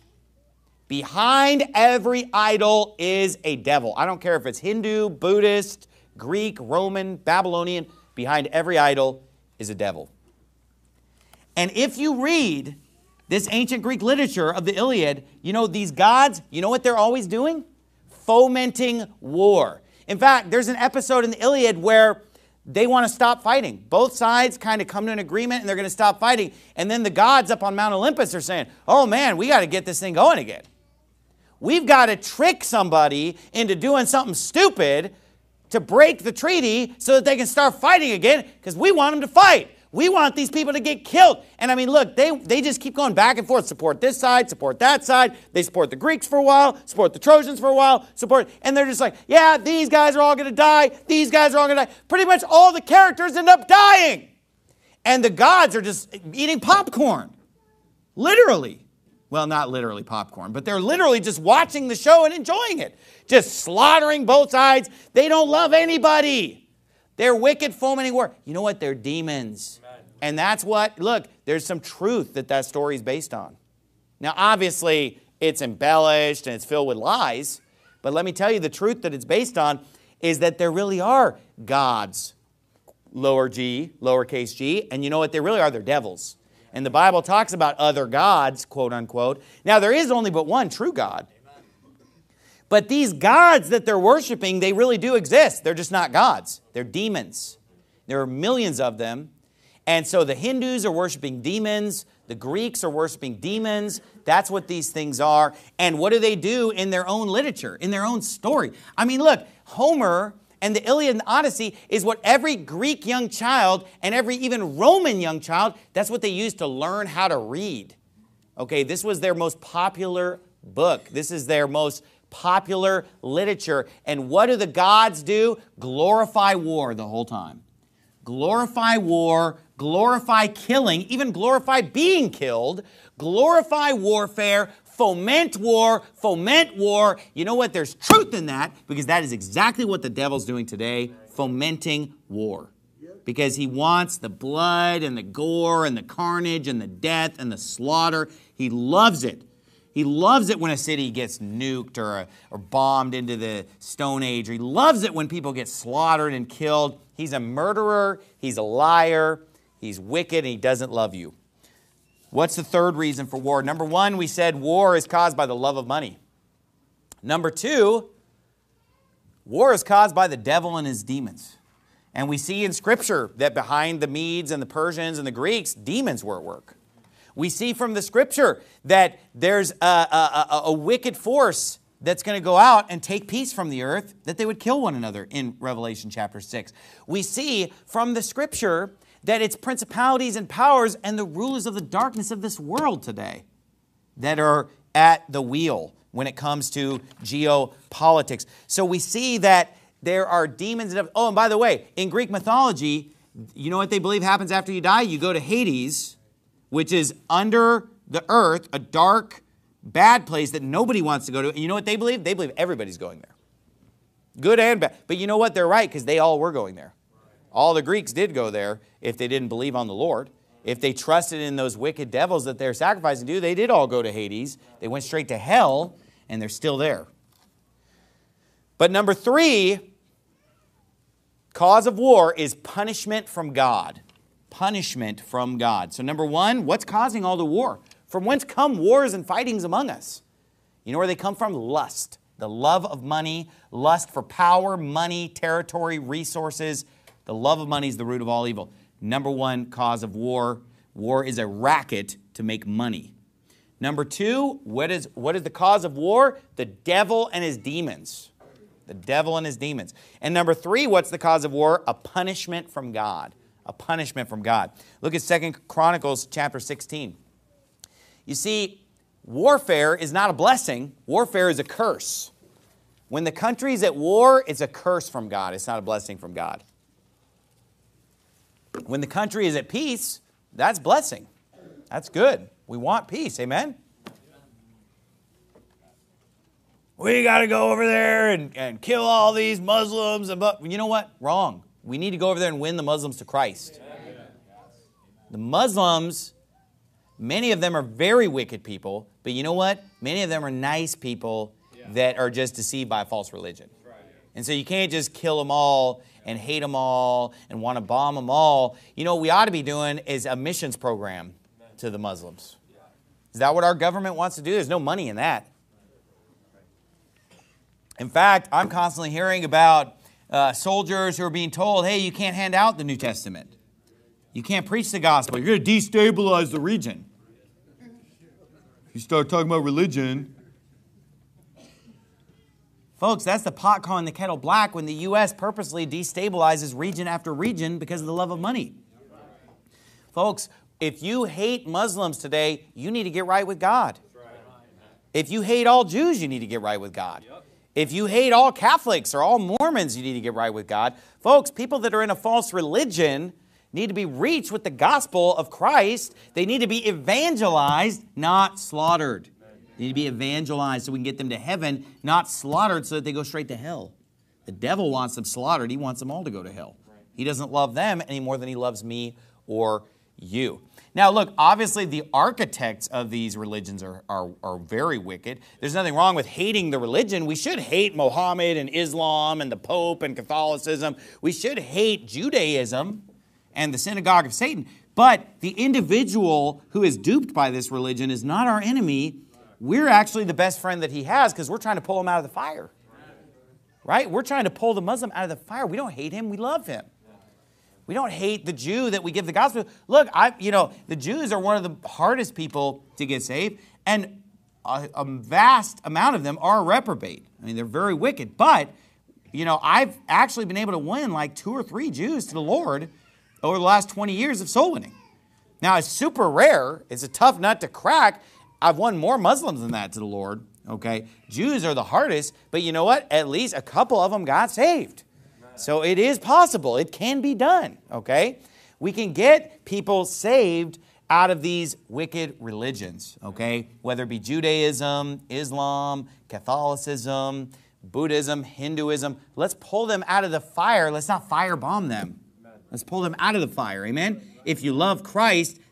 Behind every idol is a devil. I don't care if it's Hindu, Buddhist, Greek, Roman, Babylonian. Behind every idol is a devil. And if you read this ancient Greek literature of the Iliad, you know, these gods, you know what they're always doing? Fomenting war. In fact, there's an episode in the Iliad where they want to stop fighting. Both sides kind of come to an agreement and they're going to stop fighting. And then the gods up on Mount Olympus are saying, oh man, we got to get this thing going again. We've got to trick somebody into doing something stupid to break the treaty so that they can start fighting again, because we want them to fight. We want these people to get killed. And I mean, look, they, they just keep going back and forth. Support this side, support that side. They support the Greeks for a while, support the Trojans for a while, support, and they're just like, yeah, these guys are all going to die. These guys are all going to die. Pretty much all the characters end up dying. And the gods are just eating popcorn. Literally. Well, not literally popcorn, but they're literally just watching the show and enjoying it. Just slaughtering both sides. They don't love anybody. They're wicked, fomenting war. You know what? They're demons. And that's what, look, there's some truth that that story is based on. Now, obviously, it's embellished and it's filled with lies. But let me tell you, the truth that it's based on is that there really are gods, lower g, lowercase g. And you know what they really are? They're devils. And the Bible talks about other gods, quote unquote. Now, there is only but one true God. But these gods that they're worshiping, they really do exist. They're just not gods. They're demons. There are millions of them. And so the Hindus are worshiping demons. The Greeks are worshiping demons. That's what these things are. And what do they do in their own literature, in their own story? I mean, look, Homer and the Iliad and the Odyssey is what every Greek young child and every even Roman young child, that's what they used to learn how to read. Okay, this was their most popular book. This is their most popular literature. And what do the gods do? Glorify war the whole time. Glorify war, glorify killing, even glorify being killed, glorify warfare, foment war, foment war. You know what? There's truth in that, because that is exactly what the devil's doing today, fomenting war. Because he wants the blood and the gore and the carnage and the death and the slaughter. He loves it. He loves it when a city gets nuked or, or bombed into the Stone Age. He loves it when people get slaughtered and killed. He's a murderer. He's a liar. He's wicked, and he doesn't love you. What's the third reason for war? Number one, we said war is caused by the love of money. Number two, war is caused by the devil and his demons. And we see in Scripture that behind the Medes and the Persians and the Greeks, demons were at work. We see from the Scripture that there's a, a, a, a wicked force that's going to go out and take peace from the earth, that they would kill one another in Revelation chapter six. We see from the Scripture that it's principalities and powers and the rulers of the darkness of this world today that are at the wheel when it comes to geopolitics. So we see that there are demons. And, oh, and by the way, in Greek mythology, you know what they believe happens after you die? You go to Hades, which is under the earth, a dark, bad place that nobody wants to go to. And you know what they believe? They believe everybody's going there. Good and bad. But you know what? They're right, because they all were going there. All the Greeks did go there if they didn't believe on the Lord. If they trusted in those wicked devils that they're sacrificing to, they did all go to Hades. They went straight to hell, and they're still there. But number three, cause of war is punishment from God. Punishment from God. So number one, what's causing all the war? From whence come wars and fightings among us? You know where they come from? Lust. The love of money, lust for power, money, territory, resources. The love of money is the root of all evil. Number one cause of war. War is a racket to make money. Number two, what is, what is the cause of war? The devil and his demons. The devil and his demons. And number three, what's the cause of war? A punishment from God. A punishment from God. Look at Second Chronicles chapter sixteen. You see, warfare is not a blessing. Warfare is a curse. When the country's at war, it's a curse from God. It's not a blessing from God. When the country is at peace, that's blessing. That's good. We want peace. Amen? We got to go over there and, and kill all these Muslims. And but you know what? Wrong. We need to go over there and win the Muslims to Christ. Amen. The Muslims, many of them are very wicked people. But you know what? Many of them are nice people yeah. that are just deceived by a false religion. Right. And so you can't just kill them all and hate them all and want to bomb them all. You know what we ought to be doing is a missions program to the Muslims. Is that what our government wants to do? There's no money in that. In fact, I'm constantly hearing about uh, soldiers who are being told, hey, you can't hand out the New Testament. You can't preach the gospel. You're going to destabilize the region. You start talking about religion. Folks, that's the pot calling the kettle black when the U S purposely destabilizes region after region because of the love of money. Folks, if you hate Muslims today, you need to get right with God. If you hate all Jews, you need to get right with God. If you hate all Catholics or all Mormons, you need to get right with God. Folks, people that are in a false religion need to be reached with the gospel of Christ. They need to be evangelized, not slaughtered. They need to be evangelized so we can get them to heaven, not slaughtered so that they go straight to hell. The devil wants them slaughtered. He wants them all to go to hell. He doesn't love them any more than he loves me or you. Now, look, obviously the architects of these religions are, are, are very wicked. There's nothing wrong with hating the religion. We should hate Mohammed and Islam and the Pope and Catholicism. We should hate Judaism and the synagogue of Satan. But the individual who is duped by this religion is not our enemy. We're actually the best friend that he has because we're trying to pull him out of the fire. Right? We're trying to pull the Muslim out of the fire. We don't hate him. We love him. We don't hate the Jew that we give the gospel. Look, I, you know, the Jews are one of the hardest people to get saved, and a, a vast amount of them are reprobate. I mean, they're very wicked. But, you know, I've actually been able to win like two or three Jews to the Lord over the last twenty years of soul winning. Now, it's super rare. It's a tough nut to crack. I've won more Muslims than that to the Lord, okay? Jews are the hardest, but you know what? At least a couple of them got saved. So it is possible. It can be done, okay? We can get people saved out of these wicked religions, okay? Whether it be Judaism, Islam, Catholicism, Buddhism, Hinduism. Let's pull them out of the fire. Let's not firebomb them. Let's pull them out of the fire, amen? If you love Christ,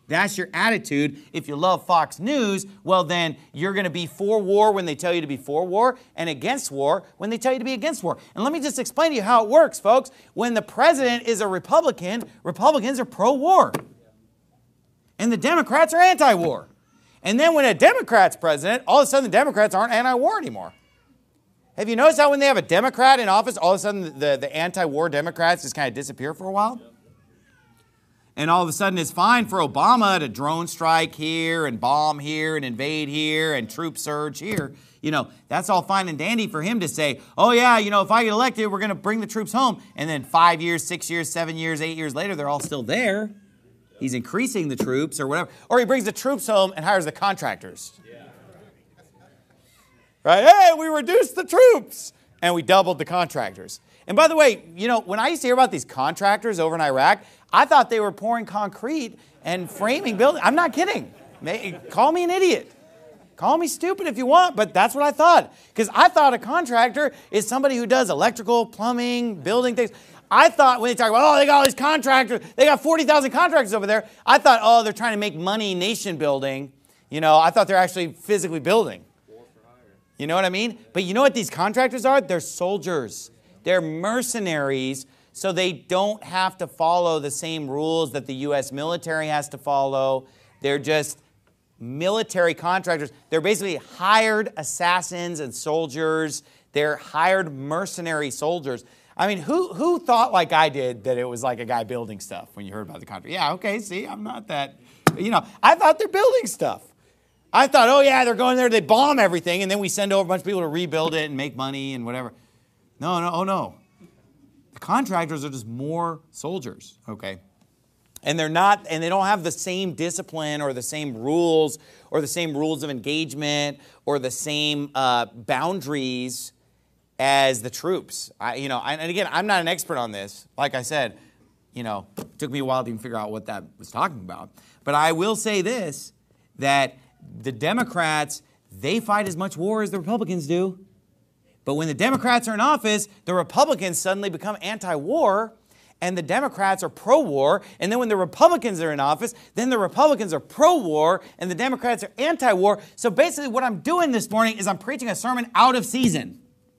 that's your attitude. If you love Fox News, well then you're going to be for war when they tell you to be for war and against war when they tell you to be against war. And let me just explain to you how it works, folks. When the president is a Republican, Republicans are pro-war. And the Democrats are anti-war. And then when a Democrat's president, all of a sudden the Democrats aren't anti-war anymore. Have you noticed how when they have a Democrat in office, all of a sudden the, the anti-war Democrats just kind of disappear for a while? And all of a sudden it's fine for Obama to drone strike here and bomb here and invade here and troop surge here. You know, that's all fine and dandy for him to say, oh yeah, you know, if I get elected, we're going to bring the troops home. And then five years, six years, seven years, eight years later, they're all still there. He's increasing the troops or whatever. Or he brings the troops home and hires the contractors. Right? Hey, we reduced the troops. And we doubled the contractors. And by the way, you know, when I used to hear about these contractors over in Iraq, I thought they were pouring concrete and framing buildings. I'm not kidding. Call me an idiot. Call me stupid if you want, but that's what I thought. Because I thought a contractor is somebody who does electrical, plumbing, building things. I thought when they talk about, oh, they got all these contractors, they got forty thousand contractors over there. I thought, oh, they're trying to make money nation building. You know, I thought they're actually physically building. You know what I mean? But you know what these contractors are? They're soldiers. They're mercenaries, so they don't have to follow the same rules that the U S military has to follow. They're just military contractors. They're basically hired assassins and soldiers. They're hired mercenary soldiers. I mean, who, who thought like I did that it was like a guy building stuff when you heard about the contract? Yeah, okay, see, I'm not that, you know, I thought they're building stuff. I thought, oh yeah, they're going there, they bomb everything, and then we send over a bunch of people to rebuild it and make money and whatever. No, no, oh no. The contractors are just more soldiers, okay? And they're not, and they don't have the same discipline or the same rules or the same rules of engagement or the same uh, boundaries as the troops. I, you know, and again, I'm not an expert on this. Like I said, you know, it took me a while to even figure out what that was talking about. But I will say this, that the Democrats, they fight as much war as the Republicans do. But when the Democrats are in office, the Republicans suddenly become anti-war, and the Democrats are pro-war. And then when the Republicans are in office, then the Republicans are pro-war, and the Democrats are anti-war. So basically what I'm doing this morning is I'm preaching a sermon out of season.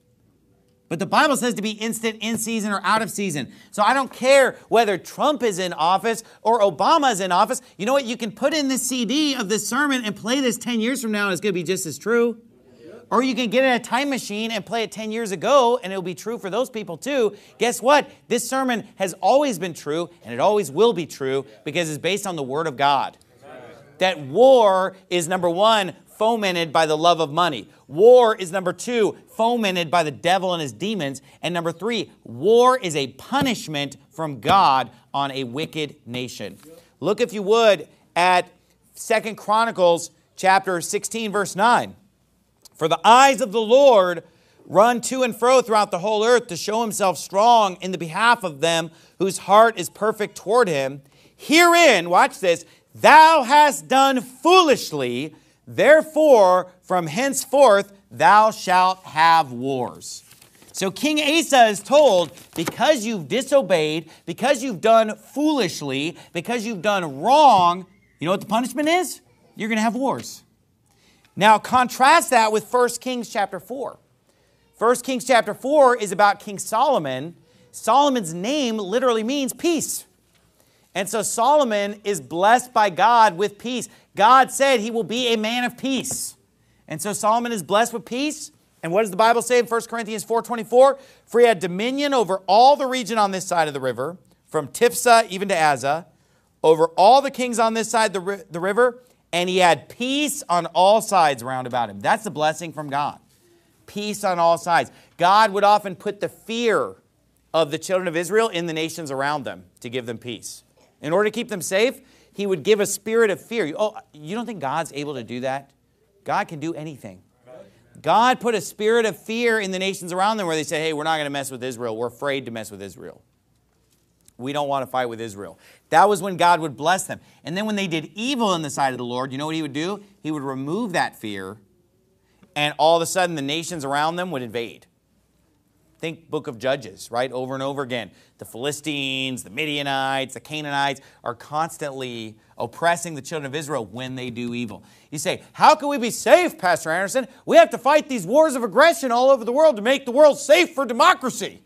But the Bible says to be instant, in season, or out of season. So I don't care whether Trump is in office or Obama is in office. You know what? You can put in this C D of this sermon and play this ten years from now, and it's going to be just as true. Or you can get in a time machine and play it ten years ago, and it'll be true for those people too. Guess what? This sermon has always been true, and it always will be true, because it's based on the Word of God. That war is, number one, fomented by the love of money. War is, number two, fomented by the devil and his demons. And number three, war is a punishment from God on a wicked nation. Look, if you would, at Second Chronicles chapter sixteen, verse nine. For the eyes of the Lord run to and fro throughout the whole earth to show himself strong in the behalf of them whose heart is perfect toward him. Herein, watch this, thou hast done foolishly, therefore from henceforth thou shalt have wars. So King Asa is told, because you've disobeyed, because you've done foolishly, because you've done wrong, you know what the punishment is? You're going to have wars. Now contrast that with First Kings chapter four. First Kings chapter four is about King Solomon. Solomon's name literally means peace. And so Solomon is blessed by God with peace. God said he will be a man of peace. And so Solomon is blessed with peace. And what does the Bible say in First Corinthians four twenty-four? For he had dominion over all the region on this side of the river, from Tiphsah even to Azza, over all the kings on this side of the, the river, and he had peace on all sides round about him. That's the blessing from God. Peace on all sides. God would often put the fear of the children of Israel in the nations around them to give them peace. In order to keep them safe, he would give a spirit of fear. Oh, you don't think God's able to do that? God can do anything. God put a spirit of fear in the nations around them where they say, hey, we're not going to mess with Israel. We're afraid to mess with Israel. We don't want to fight with Israel. That was when God would bless them. And then when they did evil in the sight of the Lord, you know what he would do? He would remove that fear, and all of a sudden the nations around them would invade. think book of Judges, right? Over and over again. The Philistines, the Midianites, the Canaanites are constantly oppressing the children of Israel when they do evil. You say, how can we be safe, Pastor Anderson? We have to fight these wars of aggression all over the world to make the world safe for democracy.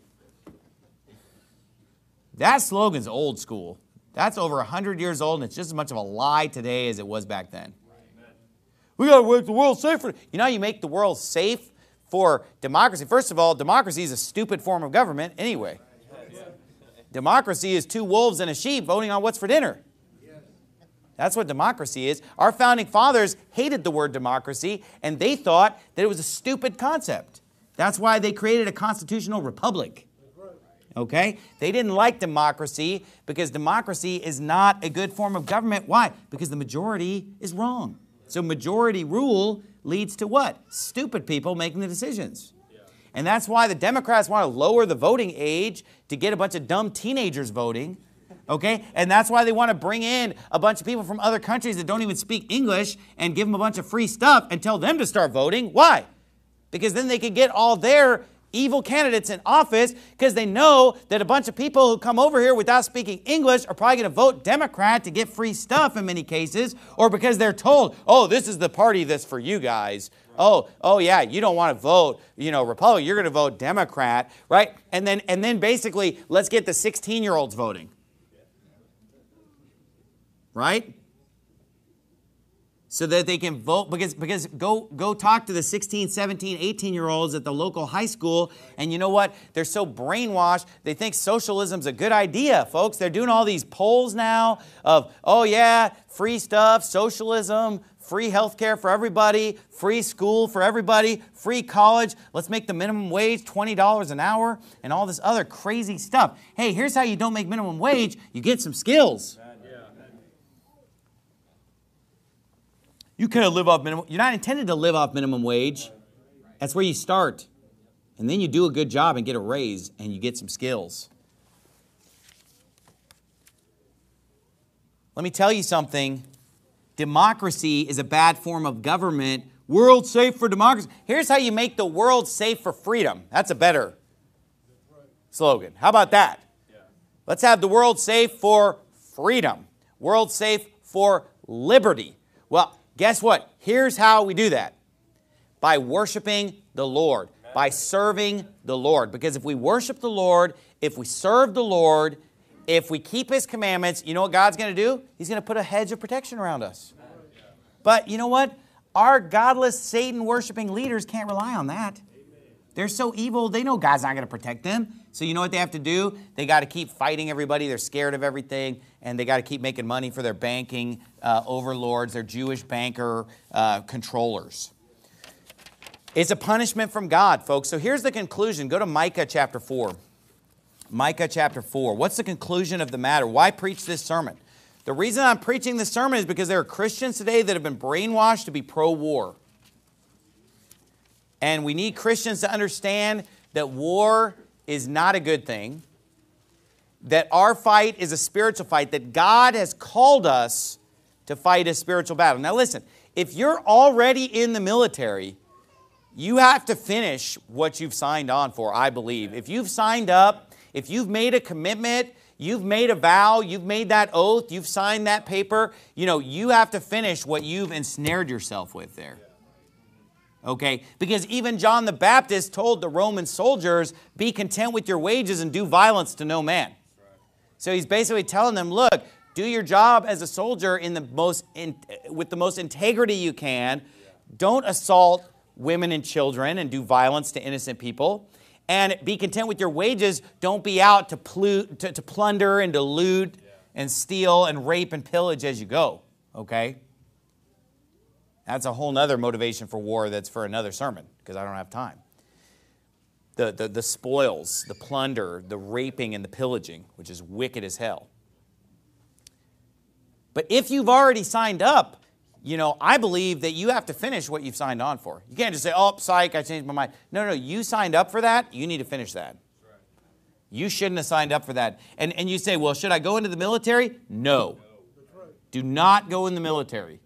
That slogan's old school. That's over one hundred years old, and it's just as much of a lie today as it was back then. Right. We got to make the world safer. You know how you make the world safe for democracy? First of all, democracy is a stupid form of government anyway. Democracy is two wolves and a sheep voting on what's for dinner. That's what democracy is. Our founding fathers hated the word democracy, and they thought that it was a stupid concept. That's why they created a constitutional republic. Okay? They didn't like democracy because democracy is not a good form of government. Why? Because the majority is wrong. So majority rule leads to what? Stupid people making the decisions. Yeah. And that's why the Democrats want to lower the voting age to get a bunch of dumb teenagers voting. Okay? And that's why they want to bring in a bunch of people from other countries that don't even speak English and give them a bunch of free stuff and tell them to start voting. Why? Because then they can get all their evil candidates in office, because they know that a bunch of people who come over here without speaking English are probably going to vote Democrat to get free stuff in many cases, or because they're told, oh, this is the party that's for you guys. Oh, oh yeah, you don't want to vote, you know, Republican, you're going to vote Democrat, right? And then, and then basically, let's get the sixteen-year-olds voting. Right? So that they can vote, because, because go, go talk to the sixteen, seventeen, eighteen-year-olds at the local high school, and you know what? They're so brainwashed, they think socialism's a good idea, folks. They're doing all these polls now of, oh yeah, free stuff, socialism, free health care for everybody, free school for everybody, free college, let's make the minimum wage twenty dollars an hour, and all this other crazy stuff. Hey, here's how you don't make minimum wage. You get some skills. You can't live off minimum. You're not intended to live off minimum wage. That's where you start. And then you do a good job and get a raise and you get some skills. Let me tell you something. Democracy is a bad form of government. World safe for democracy. Here's how you make the world safe for freedom. That's a better slogan. How about that? Let's have the world safe for freedom. World safe for liberty. Well, guess what? Here's how we do that. By worshiping the Lord. By serving the Lord. Because if we worship the Lord, if we serve the Lord, if we keep His commandments, you know what God's going to do? He's going to put a hedge of protection around us. But you know what? Our godless, Satan-worshiping leaders can't rely on that. They're so evil, they know God's not going to protect them. So you know what they have to do? They got to keep fighting everybody. They're scared of everything. And they got to keep making money for their banking uh, overlords, their Jewish banker uh, controllers. It's a punishment from God, folks. So here's the conclusion. Go to Micah chapter four. Micah chapter four. What's the conclusion of the matter? Why preach this sermon? The reason I'm preaching this sermon is because there are Christians today that have been brainwashed to be pro-war. And we need Christians to understand that war is not a good thing, that our fight is a spiritual fight, that God has called us to fight a spiritual battle. Now listen, if you're already in the military, you have to finish what you've signed on for, I believe. If you've signed up, if you've made a commitment, you've made a vow, you've made that oath, you've signed that paper, you know, you have to finish what you've ensnared yourself with there. Okay, because even John the Baptist told the Roman soldiers, be content with your wages and do violence to no man. So he's basically telling them, look, do your job as a soldier in the most in, with the most integrity you can. Don't assault women and children and do violence to innocent people. And be content with your wages. Don't be out to, plu to, to plunder and to loot and steal and rape and pillage as you go. Okay? That's a whole other motivation for war that's for another sermon, because I don't have time. The, the, the spoils, the plunder, the raping, and the pillaging, which is wicked as hell. But if you've already signed up, you know, I believe that you have to finish what you've signed on for. You can't just say, oh, psych, I changed my mind. No, no, you signed up for that. You need to finish that. You shouldn't have signed up for that. And, and you say, well, should I go into the military? No. Do not go in the military.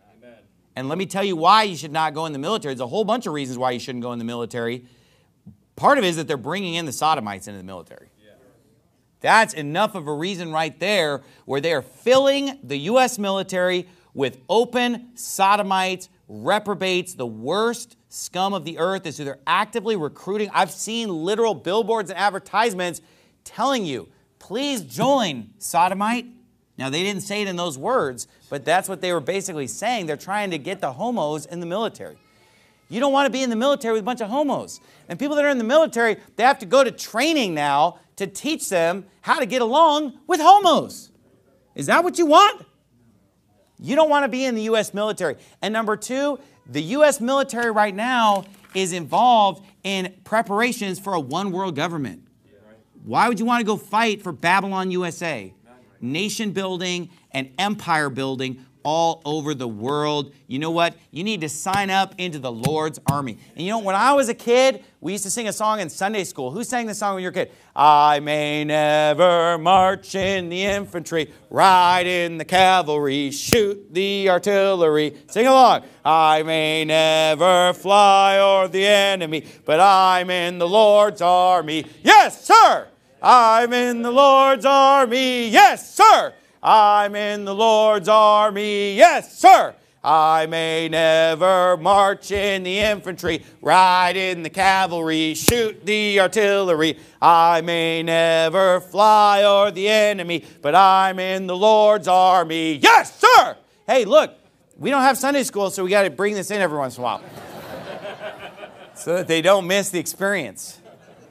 And let me tell you why you should not go in the military. There's a whole bunch of reasons why you shouldn't go in the military. Part of it is that they're bringing in the sodomites into the military. That's enough of a reason right there where they are filling the U S military with open sodomites, reprobates, the worst scum of the earth. Is who they're actively recruiting. I've seen literal billboards and advertisements telling you, please join sodomite. Now, they didn't say it in those words, but that's what they were basically saying. They're trying to get the homos in the military. You don't want to be in the military with a bunch of homos. And people that are in the military, they have to go to training now to teach them how to get along with homos. Is that what you want? You don't want to be in the U S military. And number two, the U S military right now is involved in preparations for a one-world government. Why would you want to go fight for Babylon U S A? Nation building and empire building all over the world. You know what? You need to sign up into the Lord's army. And you know, when I was a kid, we used to sing a song in Sunday school. Who sang the song when you were a kid? I may never march in the infantry, ride in the cavalry, shoot the artillery. Sing along. I may never fly o'er the enemy, but I'm in the Lord's army. Yes, sir! I'm in the Lord's army. Yes, sir! I'm in the Lord's army. Yes, sir! I may never march in the infantry, ride in the cavalry, shoot the artillery. I may never fly o'er the enemy, but I'm in the Lord's army. Yes, sir! Hey, look, we don't have Sunday school, so we got to bring this in every once in a while so that they don't miss the experience.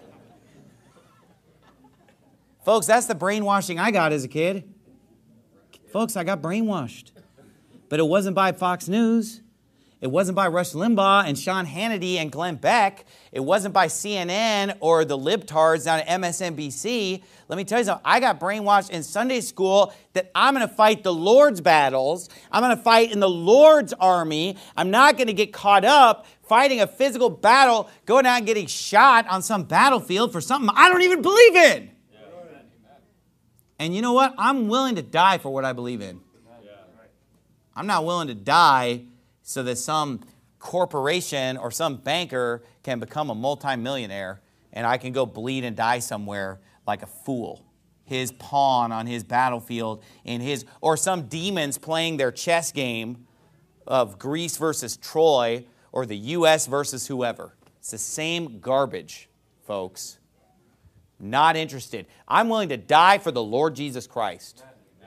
Folks, that's the brainwashing I got as a kid. Folks, I got brainwashed. But it wasn't by Fox News. It wasn't by Rush Limbaugh and Sean Hannity and Glenn Beck. It wasn't by C N N or the libtards down at M S N B C. Let me tell you something. I got brainwashed in Sunday school that I'm going to fight the Lord's battles. I'm going to fight in the Lord's army. I'm not going to get caught up fighting a physical battle, going out and getting shot on some battlefield for something I don't even believe in. And you know what? I'm willing to die for what I believe in. I'm not willing to die so that some corporation or some banker can become a multimillionaire and I can go bleed and die somewhere like a fool. His pawn on his battlefield in his, or some demons playing their chess game of Greece versus Troy or the U S versus whoever. It's the same garbage, folks. Not interested. I'm willing to die for the Lord Jesus Christ.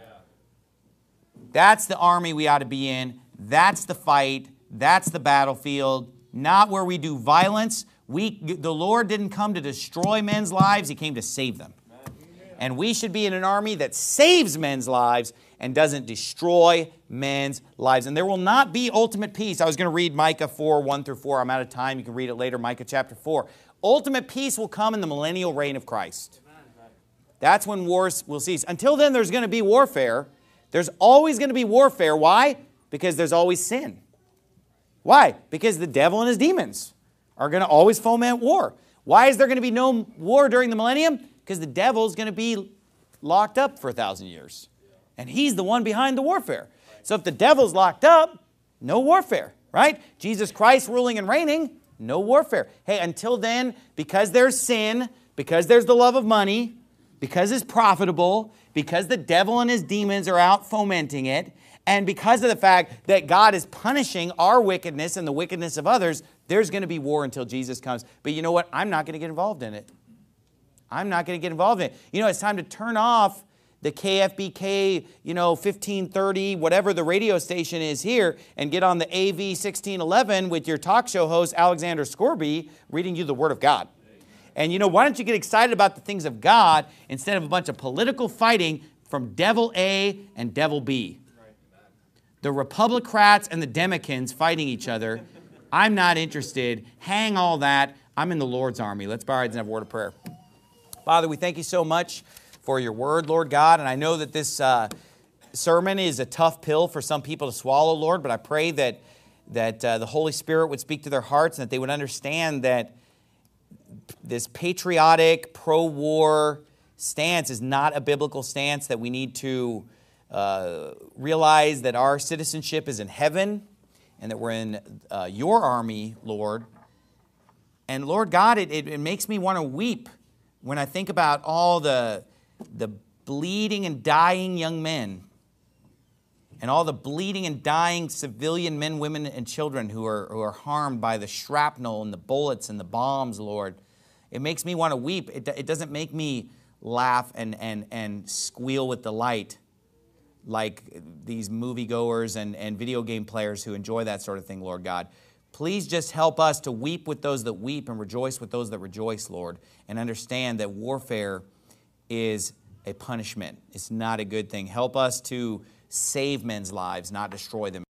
That's the army we ought to be in. That's the fight. That's the battlefield. Not where we do violence. We, the Lord didn't come to destroy men's lives. He came to save them. And we should be in an army that saves men's lives and doesn't destroy men's lives. And there will not be ultimate peace. I was going to read Micah four, one through four. I'm out of time. You can read it later, Micah chapter four. Ultimate peace will come in the millennial reign of Christ. That's when wars will cease. Until then, there's going to be warfare. There's always going to be warfare. Why? Because there's always sin. Why? Because the devil and his demons are going to always foment war. Why is there going to be no war during the millennium? Because the devil's going to be locked up for a thousand years. And he's the one behind the warfare. So if the devil's locked up, no warfare, right? Jesus Christ ruling and reigning, no warfare. Hey, until then, because there's sin, because there's the love of money, because it's profitable, because the devil and his demons are out fomenting it, and because of the fact that God is punishing our wickedness and the wickedness of others, there's going to be war until Jesus comes. But you know what? I'm not going to get involved in it. I'm not going to get involved in it. You know, it's time to turn off the K F B K, you know, fifteen thirty, whatever the radio station is here, and get on the A V sixteen eleven with your talk show host, Alexander Scorby, reading you the Word of God. And you know, why don't you get excited about the things of God instead of a bunch of political fighting from Devil A and Devil B? The Republicrats and the Democrats fighting each other. I'm not interested. Hang all that. I'm in the Lord's army. Let's bow our heads and have a word of prayer. Father, we thank you so much for your word, Lord God. And I know that this uh, sermon is a tough pill for some people to swallow, Lord, but I pray that, that uh, the Holy Spirit would speak to their hearts and that they would understand that this patriotic, pro-war stance is not a biblical stance, that we need to uh, realize that our citizenship is in heaven and that we're in uh, your army, Lord, And Lord God, it, it, it makes me want to weep when I think about all the, the bleeding and dying young men and all the bleeding and dying civilian men, women, and children who are, who are harmed by the shrapnel and the bullets and the bombs, Lord. It makes me want to weep. It, it doesn't make me laugh and, and, and squeal with delight like these moviegoers and, and video game players who enjoy that sort of thing, Lord God. Please just help us to weep with those that weep and rejoice with those that rejoice, Lord, and understand that warfare is a punishment. It's not a good thing. Help us to save men's lives, not destroy them.